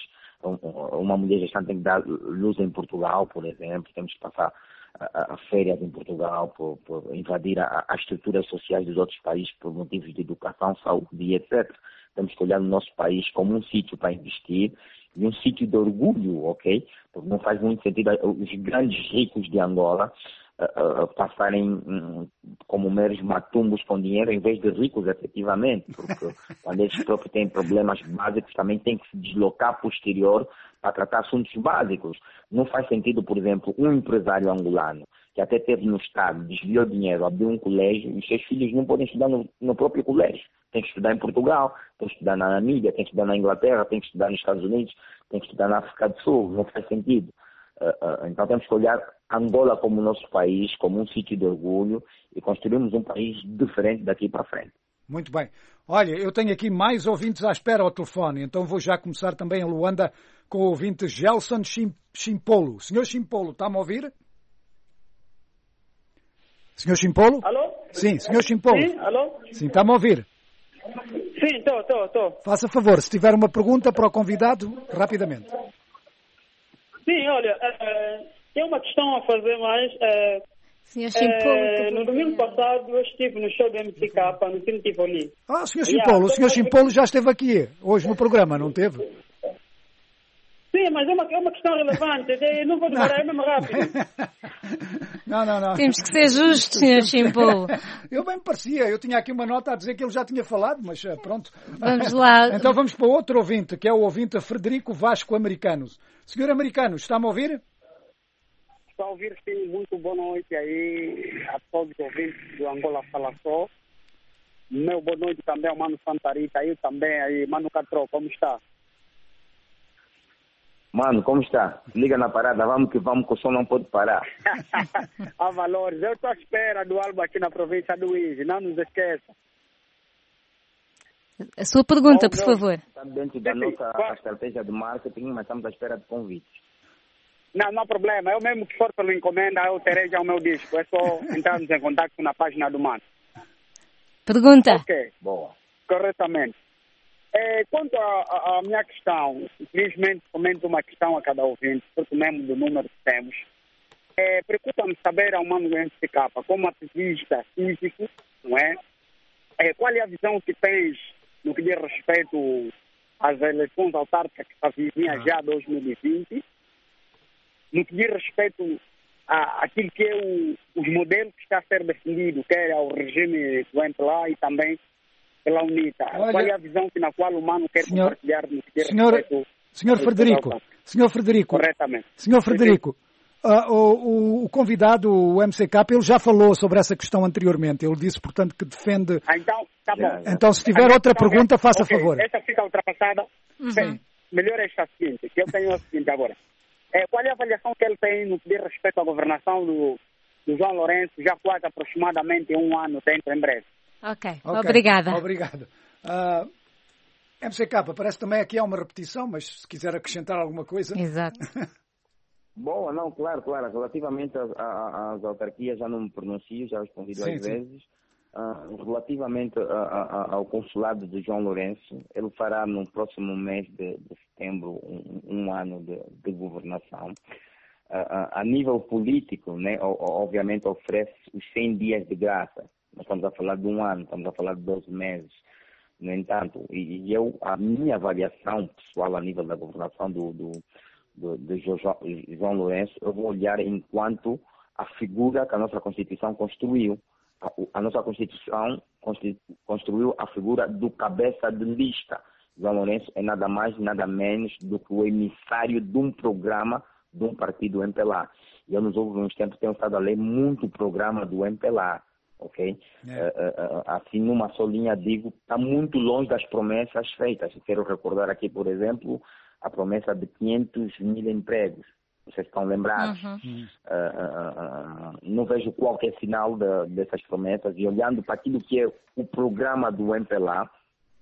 uma mulher gestante tem que dar luz em Portugal, por exemplo, temos que passar a, a férias em Portugal, por, por invadir a, as estruturas sociais dos outros países por motivos de educação, saúde e etcétera. Temos que olhar o nosso país como um sítio para investir e um sítio de orgulho, ok? Porque não faz muito sentido os grandes ricos de Angola uh, uh, passarem um, como meros matumbos com dinheiro em vez de ricos efetivamente, porque quando eles próprios têm problemas básicos também têm que se deslocar posterior para tratar assuntos básicos. Não faz sentido, por exemplo, um empresário angolano que até teve no Estado, desviou dinheiro, abriu um colégio e os seus filhos não podem estudar no, no próprio colégio. Tem que estudar em Portugal, tem que estudar na Namíbia, tem que estudar na Inglaterra, tem que estudar nos Estados Unidos, tem que estudar na África do Sul. Não faz sentido. Uh, uh, então temos que olhar Angola como nosso país, como um sítio de orgulho e construirmos um país diferente daqui para frente. Muito bem. Olha, eu tenho aqui mais ouvintes à espera ao telefone, então vou já começar também em Luanda com o ouvinte Gelson Chimpolo. Senhor Chimpolo, está-me a ouvir? Senhor Chimpolo? Alô? Sim, senhor Chimpolo. Sim, alô? Sim, está-me a ouvir? Sim, estou, estou, estou. Faça favor, se tiver uma pergunta para o convidado, rapidamente. Sim, olha, uh, tem uma questão a fazer mais. Uh, senhor Chimpolo, uh, no domingo passado eu estive no show do M C K, no Cine Tivoli. Ah, senhor Chimpolo, yeah, o senhor Chimpolo já esteve aqui hoje no programa, não teve? Sim, mas é uma, é uma questão relevante. Eu não vou demorar, é mesmo rápido. Não, não, não. Temos que ser justos, senhor Chimpolo. Eu bem me parecia. Eu tinha aqui uma nota a dizer que ele já tinha falado, mas pronto. Vamos lá. Então vamos para outro ouvinte, que é o ouvinte Frederico Vasco Americanos. Senhor Americanos, está-me a ouvir? Estou a ouvir, sim. Muito boa noite aí a todos os ouvintes do Angola Fala Só. Meu boa noite também ao Mano Santarita aí também aí. Mano Catró, como está? Mano, como está? Liga na parada, vamos que vamos, que o som não pode parar. Há valores. Eu estou à espera do álbum aqui na província do Uíge, não nos esqueça. A sua pergunta, por favor. Está dentro da nossa a estratégia de marketing, mas estamos à espera de convites. Não, não há problema. Eu mesmo que for pela encomenda, eu terei já o meu disco. É só entrarmos em contato na página do Mano. Pergunta. Ok. Boa. Corretamente. É, quanto à minha questão, infelizmente comento uma questão a cada ouvinte, porque mesmo do número que temos, é, preocupa-me saber ao Mano do M C K, como ativista cívico, não é? É? Qual é a visão que tens no que diz respeito às eleições autárquicas que se vizinha já dois mil e vinte, no que diz respeito à, àquilo que é o, os modelos que está a ser defendido, quer ao regime do M P L A e também pela UNITA. Olha, qual é a visão que na qual o Mano quer senhor, compartilhar no que senhor, respeito, senhor Frederico, senhor Frederico, corretamente. Senhor Frederico, uh, o, o convidado, o M C K, ele já falou sobre essa questão anteriormente. Ele disse, portanto, que defende... Ah, então, tá bom. Então, se tiver outra então, pergunta, faça okay, favor. Essa fica ultrapassada. Uhum. Bem, melhor é esta seguinte, que eu tenho a seguinte agora. É, qual é a avaliação que ele tem no que diz respeito à governação do, do João Lourenço, já quase aproximadamente um ano dentro, em breve? Ok, okay. obrigada. Obrigado. Uh, M C K, parece também aqui há uma repetição, mas se quiser acrescentar alguma coisa... Exato. Boa, não, claro, claro. Relativamente às, às autarquias, já não me pronuncio, já respondi duas vezes. Uh, relativamente a, a, ao consulado de João Lourenço, ele fará no próximo mês de, de setembro um, um ano de, de governação. Uh, uh, a nível político, né, obviamente oferece os cem dias de graça. Nós estamos a falar de um ano, estamos a falar de doze meses. No entanto, e, e eu, a minha avaliação pessoal a nível da governação do, do, do, de João Lourenço, eu vou olhar enquanto a figura que a nossa Constituição construiu. A nossa Constituição construiu a figura do cabeça de lista. João Lourenço é nada mais, nada menos do que o emissário de um programa de um partido M P L A. E eu nos últimos tempos tenho estado a ler muito o programa do M P L A, ok? É. Uh, uh, assim, numa só linha, digo, está muito longe das promessas feitas. Quero recordar aqui, por exemplo, a promessa de quinhentos mil empregos. Vocês estão lembrados? Uhum. Uh, uh, uh, não vejo qualquer sinal de, dessas promessas. E olhando para aquilo que é o programa do M P L A, uh,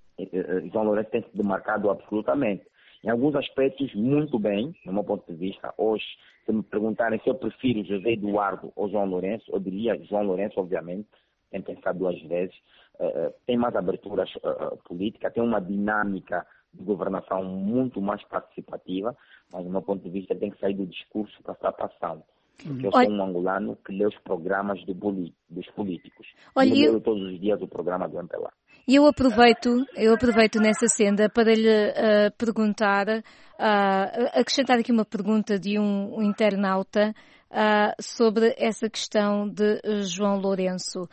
uh, João Lourenço tem se demarcado absolutamente. Em alguns aspectos, muito bem, no meu ponto de vista. Hoje, se me perguntarem se eu prefiro José Eduardo ou João Lourenço, eu diria João Lourenço, obviamente, tem pensado duas vezes. Uh, uh, tem mais aberturas uh, uh, políticas, tem uma dinâmica de governação muito mais participativa, mas, do meu ponto de vista, tem que sair do discurso para estar passando. Porque eu sou um angolano que lê os programas do boli, dos políticos. Olha, eu leio eu... todos os dias o programa do M P L A. E eu aproveito, eu aproveito nessa senda para lhe uh, perguntar, uh, acrescentar aqui uma pergunta de um, um internauta uh, sobre essa questão de João Lourenço.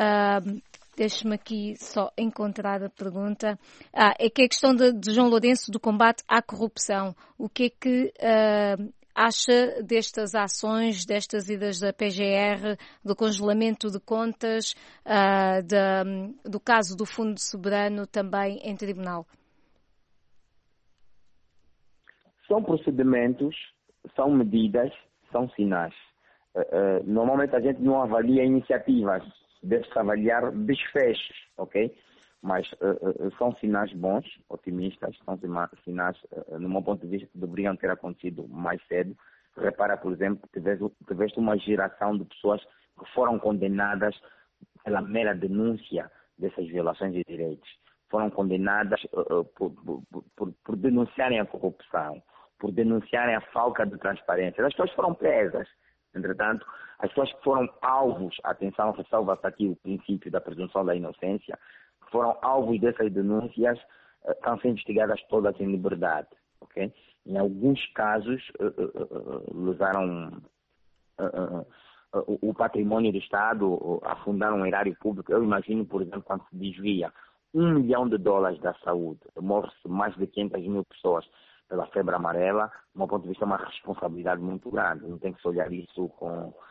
Uh, Deixe-me aqui só encontrar a pergunta. Ah, é que é a questão de, de João Lourenço do combate à corrupção. O que é que uh, acha destas ações, destas idas da P G R, do congelamento de contas, uh, de, do caso do Fundo Soberano também em tribunal? São procedimentos, são medidas, são sinais. Uh, uh, normalmente a gente não avalia iniciativas. Deve-se avaliar desfechos, ok? Mas uh, uh, são sinais bons, otimistas, são sinais, uh, no meu ponto de vista, que deveriam ter acontecido mais cedo. Repara, por exemplo, que tiveste uma geração de pessoas que foram condenadas pela mera denúncia dessas violações de direitos. Foram condenadas uh, uh, por, por, por, por denunciarem a corrupção, por denunciarem a falta de transparência. As pessoas foram presas. Entretanto, as pessoas que foram alvos, atenção, ressalva-se aqui o princípio da presunção da inocência, que foram alvos dessas denúncias, uh, estão sendo investigadas todas em liberdade, ok? Em alguns casos, uh, uh, uh, levaram uh, uh, uh, o patrimônio do Estado, uh, afundaram um erário público. Eu imagino, por exemplo, quando se desvia um milhão de dólares da saúde, morre-se mais de quinhentas mil pessoas pela febre amarela, do meu ponto de vista, é uma responsabilidade muito grande. Não tem que se olhar isso com, uh,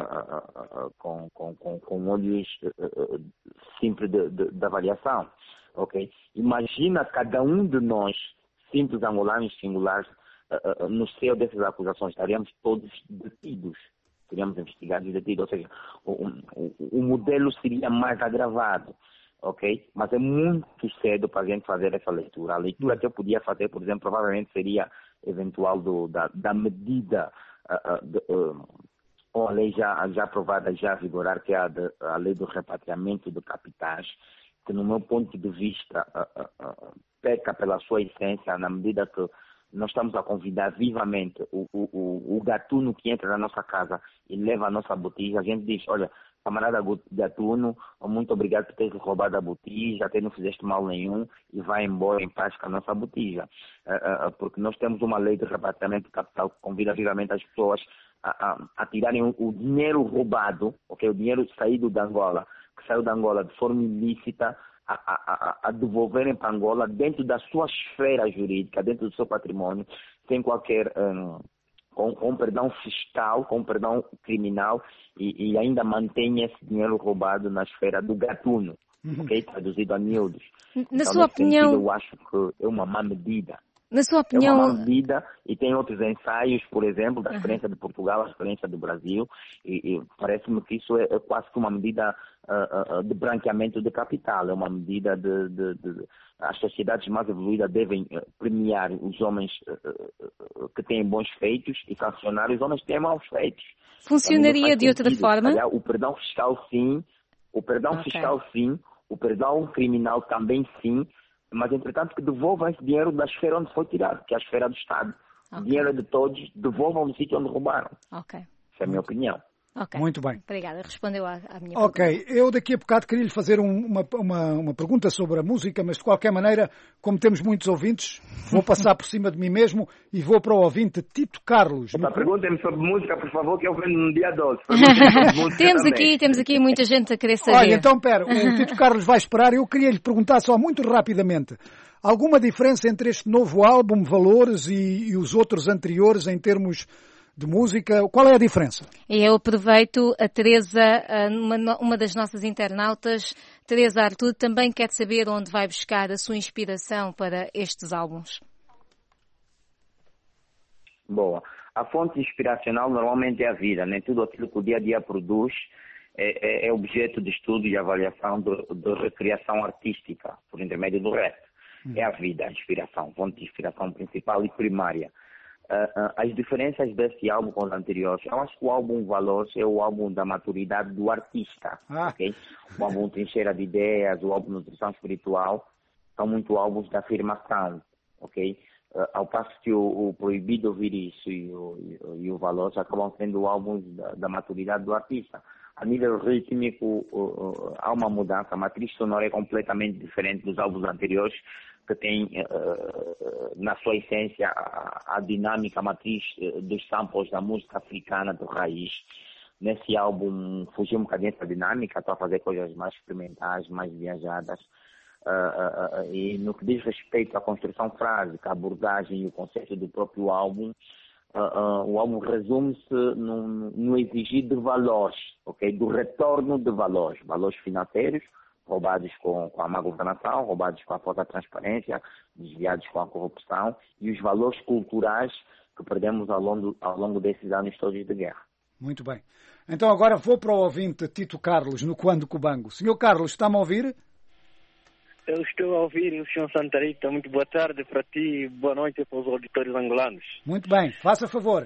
uh, uh, com, com, com, com olhos uh, uh, simples de, de, de avaliação. Okay? Imagina cada um de nós, simples angolanos singulares, uh, uh, no seio dessas acusações, estaríamos todos detidos. Seríamos investigados e detidos. Ou seja, o, o, o modelo seria mais agravado. Ok? Mas é muito cedo para a gente fazer essa leitura. A leitura que eu podia fazer, por exemplo, provavelmente seria eventual do, da, da medida uh, uh, de, uh, ou a lei já, já aprovada, já a vigorar, que é a, de, a lei do repatriamento de capitais, que no meu ponto de vista uh, uh, uh, peca pela sua essência, na medida que nós estamos a convidar vivamente o, o, o, o gatuno que entra na nossa casa e leva a nossa botija. A gente diz, olha, camarada Gatuno, muito obrigado por ter roubado a botija, até não fizeste mal nenhum e vai embora em paz com a nossa botija. Uh, uh, porque nós temos uma lei de repatriamento de capital que convida vivamente as pessoas a, a, a tirarem o, o dinheiro roubado, okay, o dinheiro saído da Angola, que saiu da Angola de forma ilícita, a, a, a, a devolverem para Angola dentro da sua esfera jurídica, dentro do seu patrimônio, sem qualquer... Um, Com, com perdão fiscal, com perdão criminal, e, e ainda mantém esse dinheiro roubado na esfera do gatuno, uhum. ok? Traduzido a miúdos. Na então, sua opinião... sentido, eu acho que é uma má medida. Na sua opinião... É uma medida, e tem outros ensaios, por exemplo, da experiência uhum. de Portugal, a experiência do Brasil, e, e parece-me que isso é, é quase que uma medida uh, uh, de branqueamento de capital, é uma medida de... de, de as sociedades mais evoluídas devem uh, premiar os homens uh, uh, que têm bons feitos e sancionar os homens que têm maus feitos. Funcionaria de outra sentido. forma? Aliás, o perdão fiscal sim, o perdão okay. fiscal sim, o perdão criminal também sim, mas, entretanto, que devolvam esse dinheiro da esfera onde foi tirado, que é a esfera do Estado. Okay. Dinheiro de todos, devolvam no sítio onde roubaram. Ok. Essa é a minha opinião. Okay. Muito bem. Obrigada, respondeu à, à minha Ok, pergunta. Eu daqui a bocado queria lhe fazer um, uma, uma, uma pergunta sobre a música, mas de qualquer maneira, como temos muitos ouvintes, vou passar por cima de mim mesmo e vou para o ouvinte Tito Carlos. No... Perguntem-me sobre música, por favor, que eu venho no dia doze. temos, aqui, temos aqui muita gente a querer saber. Olha, então, pera, o Tito Carlos vai esperar. Eu queria lhe perguntar só muito rapidamente. Alguma diferença entre este novo álbum, Valores, e, e os outros anteriores em termos de música? Qual é a diferença? Eu aproveito a Teresa, uma, uma das nossas internautas, Teresa Artur, também quer saber onde vai buscar a sua inspiração para estes álbuns. Boa. A fonte inspiracional normalmente é a vida, nem tudo aquilo que o dia a dia produz é, é, é objeto de estudo e avaliação de, de recriação artística, por intermédio do rap. Hum. É a vida, a inspiração, fonte de inspiração principal e primária. Uh, uh, as diferenças desse álbum com os anteriores, eu acho que o álbum Valores é o álbum da maturidade do artista, ah. ok? O álbum Trincheira de Ideias, o álbum Nutrição Espiritual, são muito álbuns da afirmação, ok? Uh, ao passo que o, o Proibido Ouvir Isso e o, e, e o Valores acabam sendo álbuns da, da maturidade do artista. A nível rítmico, uh, uh, há uma mudança, a matriz sonora é completamente diferente dos álbuns anteriores, que tem uh, na sua essência a, a dinâmica a matriz uh, dos samples da música africana de raiz. Nesse álbum fugiu um bocadinho essa dinâmica, estou a fazer coisas mais experimentais, mais viajadas. Uh, uh, uh, e no que diz respeito à construção frásica, a abordagem e o conceito do próprio álbum, uh, uh, o álbum resume-se no, no exigir de valores, okay? Do retorno de valores, valores financeiros, roubados com, com a má governação, roubados com a falta de transparência, desviados com a corrupção, e os valores culturais que perdemos ao longo, ao longo desses anos todos de guerra. Muito bem. Então agora vou para o ouvinte Tito Carlos, no Quando Cubango. Senhor Carlos, está-me a ouvir? Eu estou a ouvir o senhor Santa Rita. Muito boa tarde para ti e boa noite para os auditores angolanos. Muito bem, faça favor.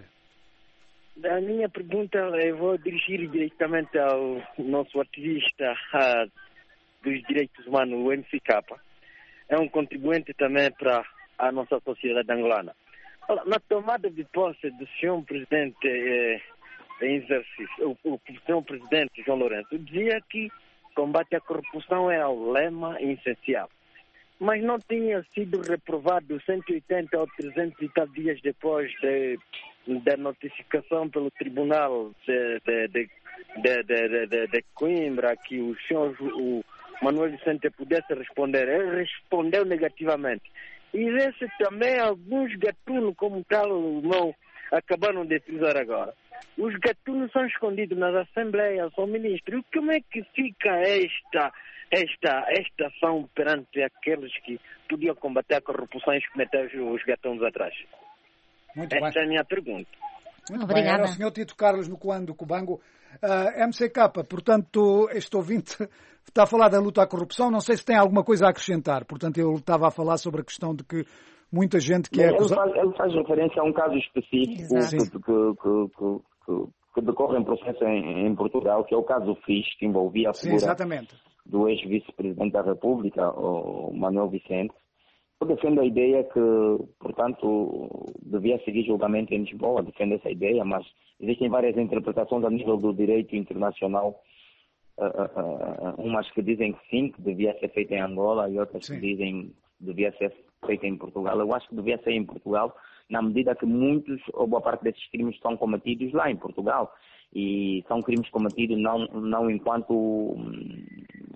A minha pergunta eu vou dirigir diretamente ao nosso ativista a, dos direitos humanos, o M C K. É um contribuinte também para a nossa sociedade angolana. Na tomada de posse do senhor presidente eh, em exercício, o, o senhor presidente João Lourenço dizia que combate à corrupção é o lema essencial. Mas não tinha sido reprovado cento e oitenta ou trezentos e tal dias depois de, da notificação pelo Tribunal de, de, de, de, de, de, de Coimbra que o senhor o Manuel Vicente pudesse responder. Ele respondeu negativamente. E esse também alguns gatunos, como tal, não acabaram de frisar agora. Os gatunos são escondidos nas assembleias, são ministros. Como é que fica esta, esta, esta ação perante aqueles que podiam combater a corrupção e cometer os gatunos atrás? Muito esta bem. é a minha pergunta. Muito Obrigada. Bem, era o senhor Tito Carlos no Quando Cubango. Uh, M C K, portanto, este ouvinte está a falar da luta à corrupção. Não sei se tem alguma coisa a acrescentar. Portanto, eu estava a falar sobre a questão de que muita gente que Bem, é acusada... Ele, ele faz referência a um caso específico que, que, que, que, que decorre em processo em, em Portugal, que é o caso Fish, que envolvia a figura Sim, do ex-vice-presidente da República, o Manuel Vicente. Eu defendo a ideia que, portanto, devia seguir julgamento em Lisboa, defendo essa ideia, mas existem várias interpretações a nível do direito internacional, uh, uh, uh, umas que dizem que sim, que devia ser feita em Angola, e outras sim. que dizem que devia ser feita em Portugal. Eu acho que devia ser em Portugal, na medida que muitos, ou boa parte desses crimes são cometidos lá em Portugal, e são crimes cometidos não, não enquanto um,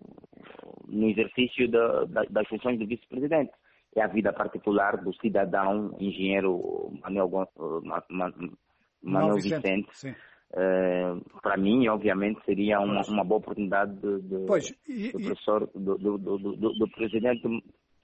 no exercício da, da, das funções do vice-presidente. É a vida particular do cidadão engenheiro Manuel, Manuel, Manuel Vicente. Vicente. Uh, para mim, obviamente, seria uma, uma boa oportunidade de, de, pois, e, do, professor, do, do, do, do, do presidente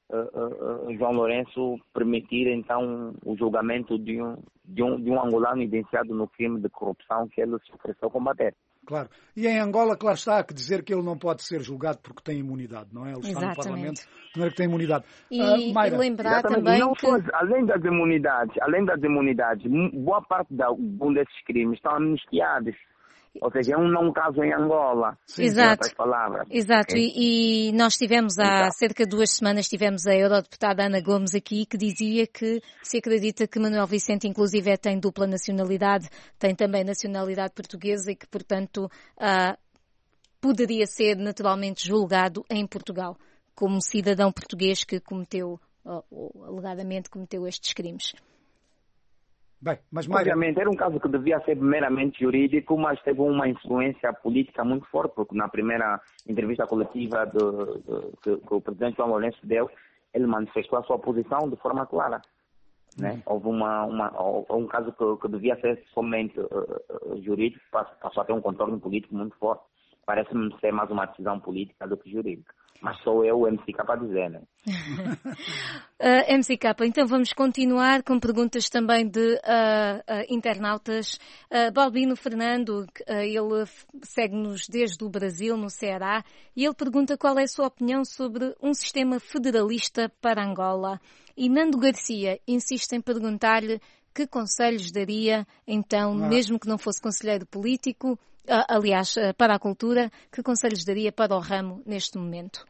uh, uh, João Lourenço permitir então o julgamento de um, de um, de um angolano evidenciado no crime de corrupção que ele se ofereceu a combater. Claro. E em Angola, claro está, há que dizer que ele não pode ser julgado porque tem imunidade, não é? Ele está Exatamente. no Parlamento, não é que tem imunidade. E uh, Mayra. lembrar Exatamente. também não que... Só, além das imunidades, além das imunidades, boa parte de algum desses crimes estão amnistiados. Ou seja, é um não caso em Angola. Sim. Exato. Em palavras. Exato. Okay. E, e nós tivemos há Exato. cerca de duas semanas, tivemos a eurodeputada Ana Gomes aqui, que dizia que se acredita que Manuel Vicente, inclusive, tem dupla nacionalidade, tem também nacionalidade portuguesa e que, portanto, uh, poderia ser naturalmente julgado em Portugal, como cidadão português que cometeu, ou, ou alegadamente cometeu estes crimes. Bem, mas Mayra... Obviamente, era um caso que devia ser meramente jurídico, mas teve uma influência política muito forte, porque na primeira entrevista coletiva do, do, que, que o presidente João Lourenço deu, ele manifestou a sua posição de forma clara. Né? Houve uma, uma, um caso que, que devia ser somente uh, uh, jurídico, passou a ter um contorno político muito forte. Parece-me ser mais uma decisão política do que jurídica. Mas sou eu o M C K para dizer, né? uh, M C K, então vamos continuar com perguntas também de uh, uh, internautas. Uh, Balbino Fernando, uh, ele segue-nos desde o Brasil, no Ceará, e ele pergunta qual é a sua opinião sobre um sistema federalista para Angola. E Nando Garcia insiste em perguntar-lhe que conselhos daria, então, ah. mesmo que não fosse conselheiro político, uh, aliás, uh, para a cultura, que conselhos daria para o ramo neste momento?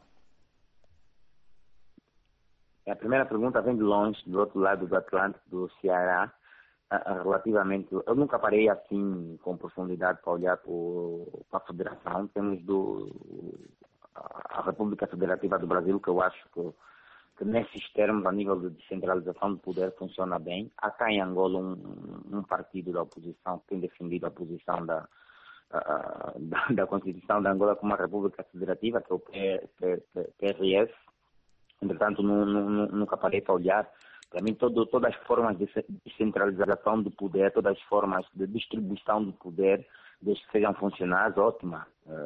A primeira pergunta vem de longe, do outro lado do Atlântico, do Ceará, relativamente... Eu nunca parei assim, com profundidade, para olhar para a Federação. Temos do, a República Federativa do Brasil, que eu acho que, que nesses termos, a nível de descentralização do poder, funciona bem. Há cá em Angola um, um partido da oposição que tem defendido a posição da, a, da, da Constituição da Angola como uma República Federativa, que é o P R S. Entretanto, não, não, nunca parei para olhar. Para mim, todo, todas as formas de descentralização do poder, todas as formas de distribuição do poder, desde que sejam funcionais, ótima.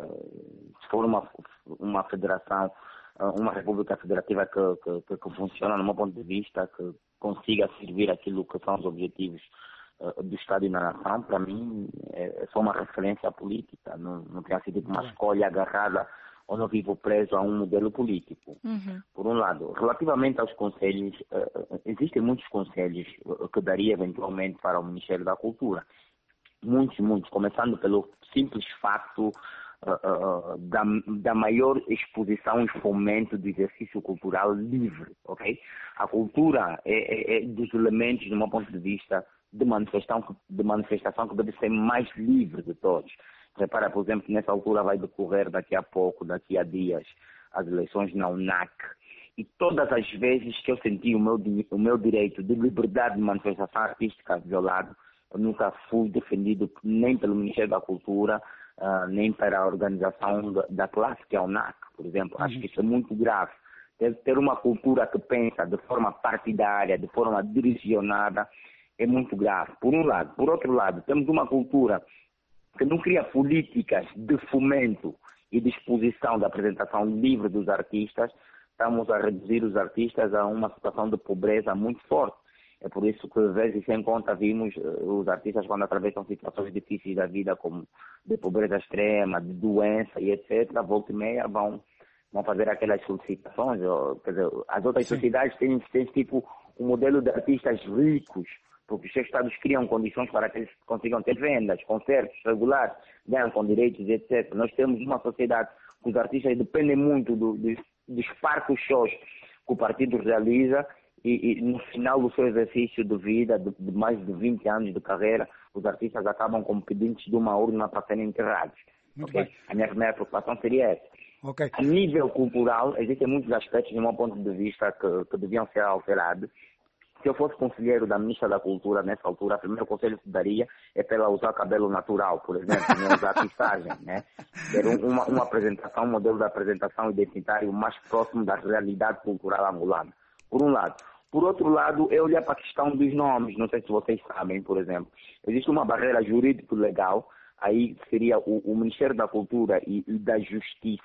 Uh, se for uma, uma federação, uma república federativa que, que, que funciona, no meu ponto de vista, que consiga servir aquilo que são os objetivos uh, do Estado e da nação, para mim, é, é só uma referência política. Não, não tem sido uma escolha agarrada ou não vivo preso a um modelo político. Uhum. Por um lado, relativamente aos conselhos, uh, existem muitos conselhos uh, que daria eventualmente para o Ministério da Cultura. Muitos, muitos, começando pelo simples facto uh, uh, da, da maior exposição e fomento do exercício cultural livre, ok? A cultura é, é, é dos elementos, do meu ponto de vista, de manifestação, de manifestação que deve ser mais livre de todos. Repara, por exemplo, nessa altura vai decorrer daqui a pouco, daqui a dias, as eleições na U N A C. E todas as vezes que eu senti o meu, o meu direito de liberdade de manifestação artística violado, eu nunca fui defendido nem pelo Ministério da Cultura, uh, nem para a organização da, da classe, que é a U N A C, por exemplo. Uhum. Acho que isso é muito grave. Ter, ter uma cultura que pensa de forma partidária, de forma direcionada, é muito grave, por um lado. Por outro lado, temos uma cultura que não cria políticas de fomento e de exposição da apresentação livre dos artistas. Estamos a reduzir os artistas a uma situação de pobreza muito forte. É por isso que, às vezes, sem conta, vimos os artistas, quando atravessam situações difíceis da vida, como de pobreza extrema, de doença e etcétera, volta e meia vão, vão fazer aquelas solicitações. Quer dizer, as outras Sim. sociedades têm, têm, tipo, um modelo de artistas ricos, porque os seus estados criam condições para que eles consigam ter vendas, concertos regulares, ganham com direitos, etcétera. Nós temos uma sociedade que os artistas dependem muito do, do, dos parcos shows que o partido realiza e, e no final do seu exercício de vida, de, de mais de vinte anos de carreira, os artistas acabam como pedintes de uma urna para serem enterrados. Okay? A minha primeira preocupação seria essa. Okay. A nível cultural, existem muitos aspectos, do meu ponto de vista, que, que deviam ser alterados. Se eu fosse conselheiro da Ministra da Cultura nessa altura, o primeiro conselho que daria é para ela usar cabelo natural, por exemplo, não usar tistagem, né? Ter uma, uma apresentação, um modelo de apresentação identitário mais próximo da realidade cultural angolana, por um lado. Por outro lado, é olhar para a questão dos nomes, não sei se vocês sabem, por exemplo. Existe uma barreira jurídico-legal, aí seria o, o Ministério da Cultura e, e da Justiça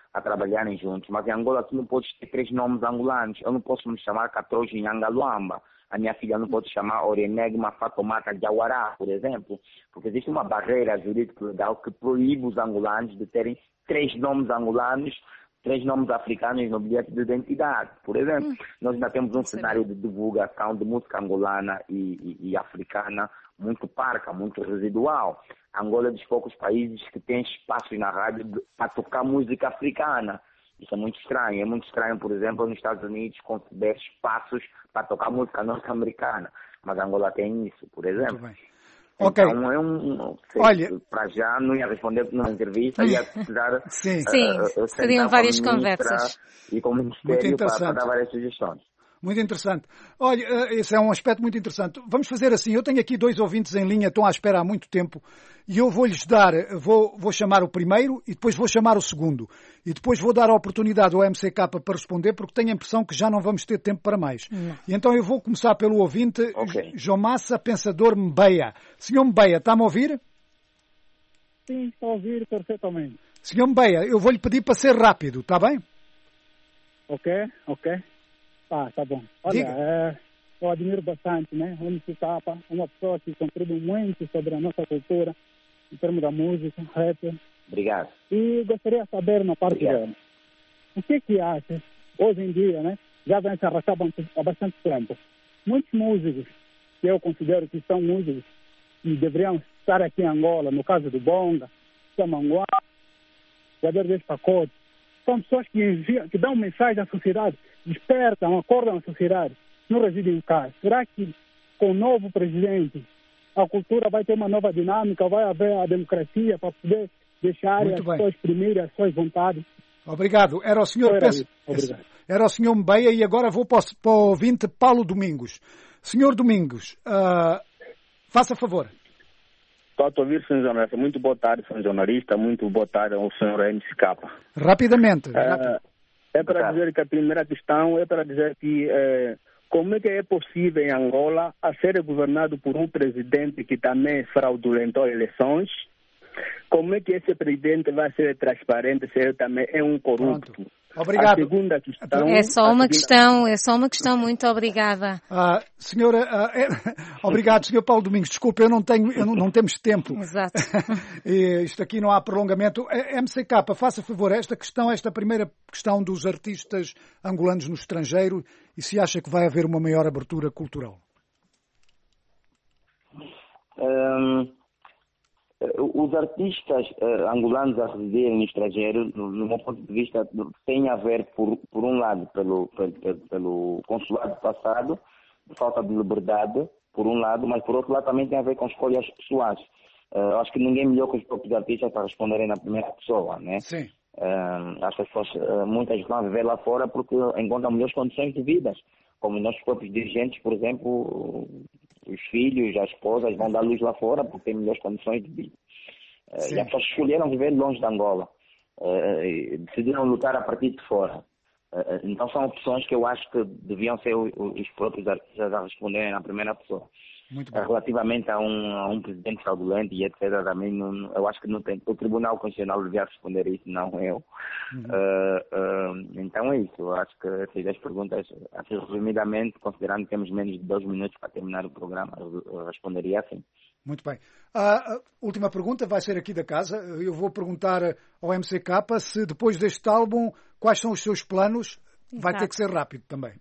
a trabalharem juntos. Mas em Angola tu não podes ter três nomes angolanos. Eu não posso me chamar Catrojo Nhangaluamba. A minha filha não pode chamar Orenegma Fatomata Diawará, por exemplo. Porque existe uma barreira jurídica legal que proíbe os angolanos de terem três nomes angolanos, três nomes africanos no bilhete de identidade. Por exemplo, hum. nós ainda temos um Sim. cenário de divulgação de música angolana e, e, e africana muito parca, muito residual. Angola é dos poucos países que tem espaços na rádio para tocar música africana. Isso é muito estranho. É muito estranho, por exemplo, nos Estados Unidos conceder espaços para tocar música norte-americana. Mas Angola tem isso, por exemplo. Ok. Então, é um, sei, Olha, para já não ia responder numa entrevista, ia precisar... Sim, uh, Sim uh, seriam várias conversas. E com o Ministério para, para dar várias sugestões. Muito interessante. Olha, esse é um aspecto muito interessante. Vamos fazer assim, eu tenho aqui dois ouvintes em linha, estão à espera há muito tempo, e eu vou-lhes dar, vou, vou chamar o primeiro e depois vou chamar o segundo. E depois vou dar a oportunidade ao M C K para responder, porque tenho a impressão que já não vamos ter tempo para mais. Não. E então eu vou começar pelo ouvinte, okay. Jomassa Pensador Mbeia. Senhor Mbeia, está-me a ouvir? Sim, estou a ouvir perfeitamente. Senhor Mbeia, eu vou-lhe pedir para ser rápido, está bem? Ok, ok. Ah, tá bom. Olha, é, eu admiro bastante, né? O M C K, uma pessoa que contribui muito sobre a nossa cultura, em termos da música, rap. Obrigado. E gostaria de saber, na parte Obrigado. dela, o que que acha, hoje em dia, né? Já vem se arrastando há bastante tempo. Muitos músicos, que eu considero que são músicos, que deveriam estar aqui em Angola, no caso do Bonga, Samanguá, Gabriel desse pacote, são pessoas que, enviam, que dão mensagem à sociedade, despertam, acordam a sociedade, não residem em casa. Será que com o novo presidente a cultura vai ter uma nova dinâmica, vai haver a democracia para poder deixar as pessoas exprimirem as suas vontades? Obrigado. Era o senhor, Pens... Era o senhor Mbeia e agora vou para o, para o ouvinte Paulo Domingos. Senhor Domingos, uh, faça favor. Estou a ouvir, senhor jornalista. Muito boa tarde, senhor jornalista. Muito boa tarde ao senhor M C K. Rapidamente. É, rápido. é para dizer que a primeira questão é para dizer que é, como é que é possível em Angola a ser governado por um presidente que também fraudulentou eleições? Como é que esse presidente vai ser transparente se ele também é um corrupto? Pronto. Obrigado. A segunda questão, é só uma segunda... questão, é só uma questão. Muito obrigada. Uh, senhora, uh, é... obrigado, senhor Paulo Domingos. Desculpe, eu não tenho, eu não, não temos tempo. Exato. E isto aqui não há prolongamento. M C K, faça favor, esta questão, esta primeira questão dos artistas angolanos no estrangeiro e se acha que vai haver uma maior abertura cultural? Um... Os artistas uh, angolanos a residirem no estrangeiro, no, no meu ponto de vista, tem a ver, por, por um lado, pelo, pelo, pelo consulado passado, falta de liberdade, por um lado, mas por outro lado também tem a ver com escolhas pessoais. Uh, acho que ninguém melhor que os próprios artistas para responderem na primeira pessoa, né? Sim. Uh, as pessoas, uh, muitas vão viver lá fora porque encontram melhores condições de vida, como nossos próprios dirigentes, por exemplo. Os filhos, as esposas vão dar luz lá fora porque têm melhores condições de vida. Uh, e as pessoas escolheram viver longe de Angola. Uh, decidiram lutar a partir de fora. Uh, então são opções que eu acho que deviam ser os, os próprios artistas a responderem na primeira pessoa. Muito bem. Uh, relativamente a um, a um presidente fraudulento e etcétera, também não, eu acho que não tem. O Tribunal Constitucional devia responder isso, não eu. Uhum. Uh, uh, então é isso. Eu acho que essas dez perguntas, assim, resumidamente, considerando que temos menos de dois minutos para terminar o programa, eu responderia assim. Muito bem. A última pergunta vai ser aqui da casa. Eu vou perguntar ao M C K se depois deste álbum, quais são os seus planos? Exato. Vai ter que ser rápido também.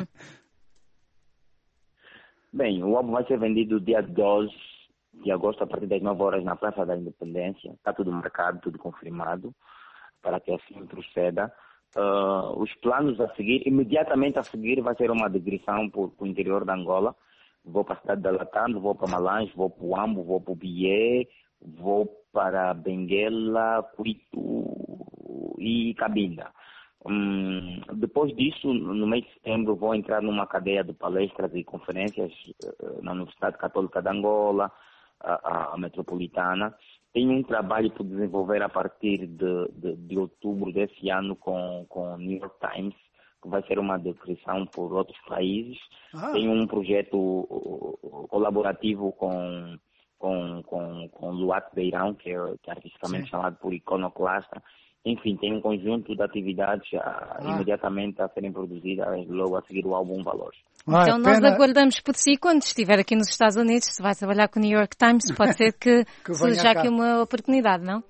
Bem, o álbum vai ser vendido dia doze de agosto, a partir das nove horas, na Praça da Independência. Está tudo marcado, tudo confirmado, para que assim proceda. Uh, os planos a seguir, imediatamente a seguir, vai ser uma digressão por o interior da Angola. Vou para a cidade de Latando, vou para Malange, vou para o Ambo, vou para o Bié, vou para Benguela, Cuito e Cabinda. Hum, depois disso, no mês de setembro, vou entrar numa cadeia de palestras e conferências uh, na Universidade Católica de Angola, a, a, a Metropolitana. Tenho um trabalho por desenvolver a partir de, de, de outubro desse ano com, com o New York Times, que vai ser uma descrição por outros países. Ah. Tenho um projeto uh, colaborativo com, com, com, com Luat Beirão, que é, que é artisticamente Sim. chamado por Iconoclasta, enfim, tem um conjunto de atividades ah, ah. imediatamente a serem produzidas logo a seguir o álbum Valores. Ah, então nós pena... aguardamos por si quando estiver aqui nos Estados Unidos, se vai trabalhar com o New York Times, pode ser que, que seja aqui uma oportunidade, não?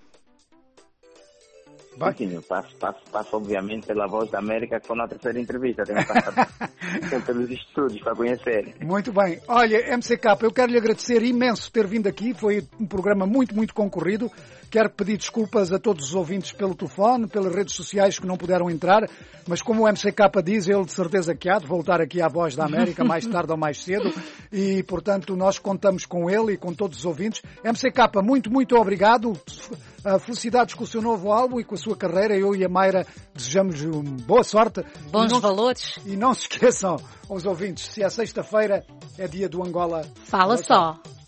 Sim, passo, passo, passo obviamente pela Voz da América, que foi na terceira entrevista, tenho que passar pelos estudos para conhecer. Muito bem. Olha, M C K, eu quero lhe agradecer imenso ter vindo aqui, foi um programa muito, muito concorrido. Quero pedir desculpas a todos os ouvintes pelo telefone, pelas redes sociais que não puderam entrar, mas como o M C K diz, ele de certeza que há de voltar aqui à Voz da América mais tarde ou mais cedo e, portanto, nós contamos com ele e com todos os ouvintes. M C K, muito, muito obrigado. Felicidades com o seu novo álbum e com a sua carreira. Eu e a Mayra desejamos boa sorte. Bons e não, valores. E não se esqueçam, os ouvintes, se é sexta-feira é dia do Angola Fala, Fala só. só.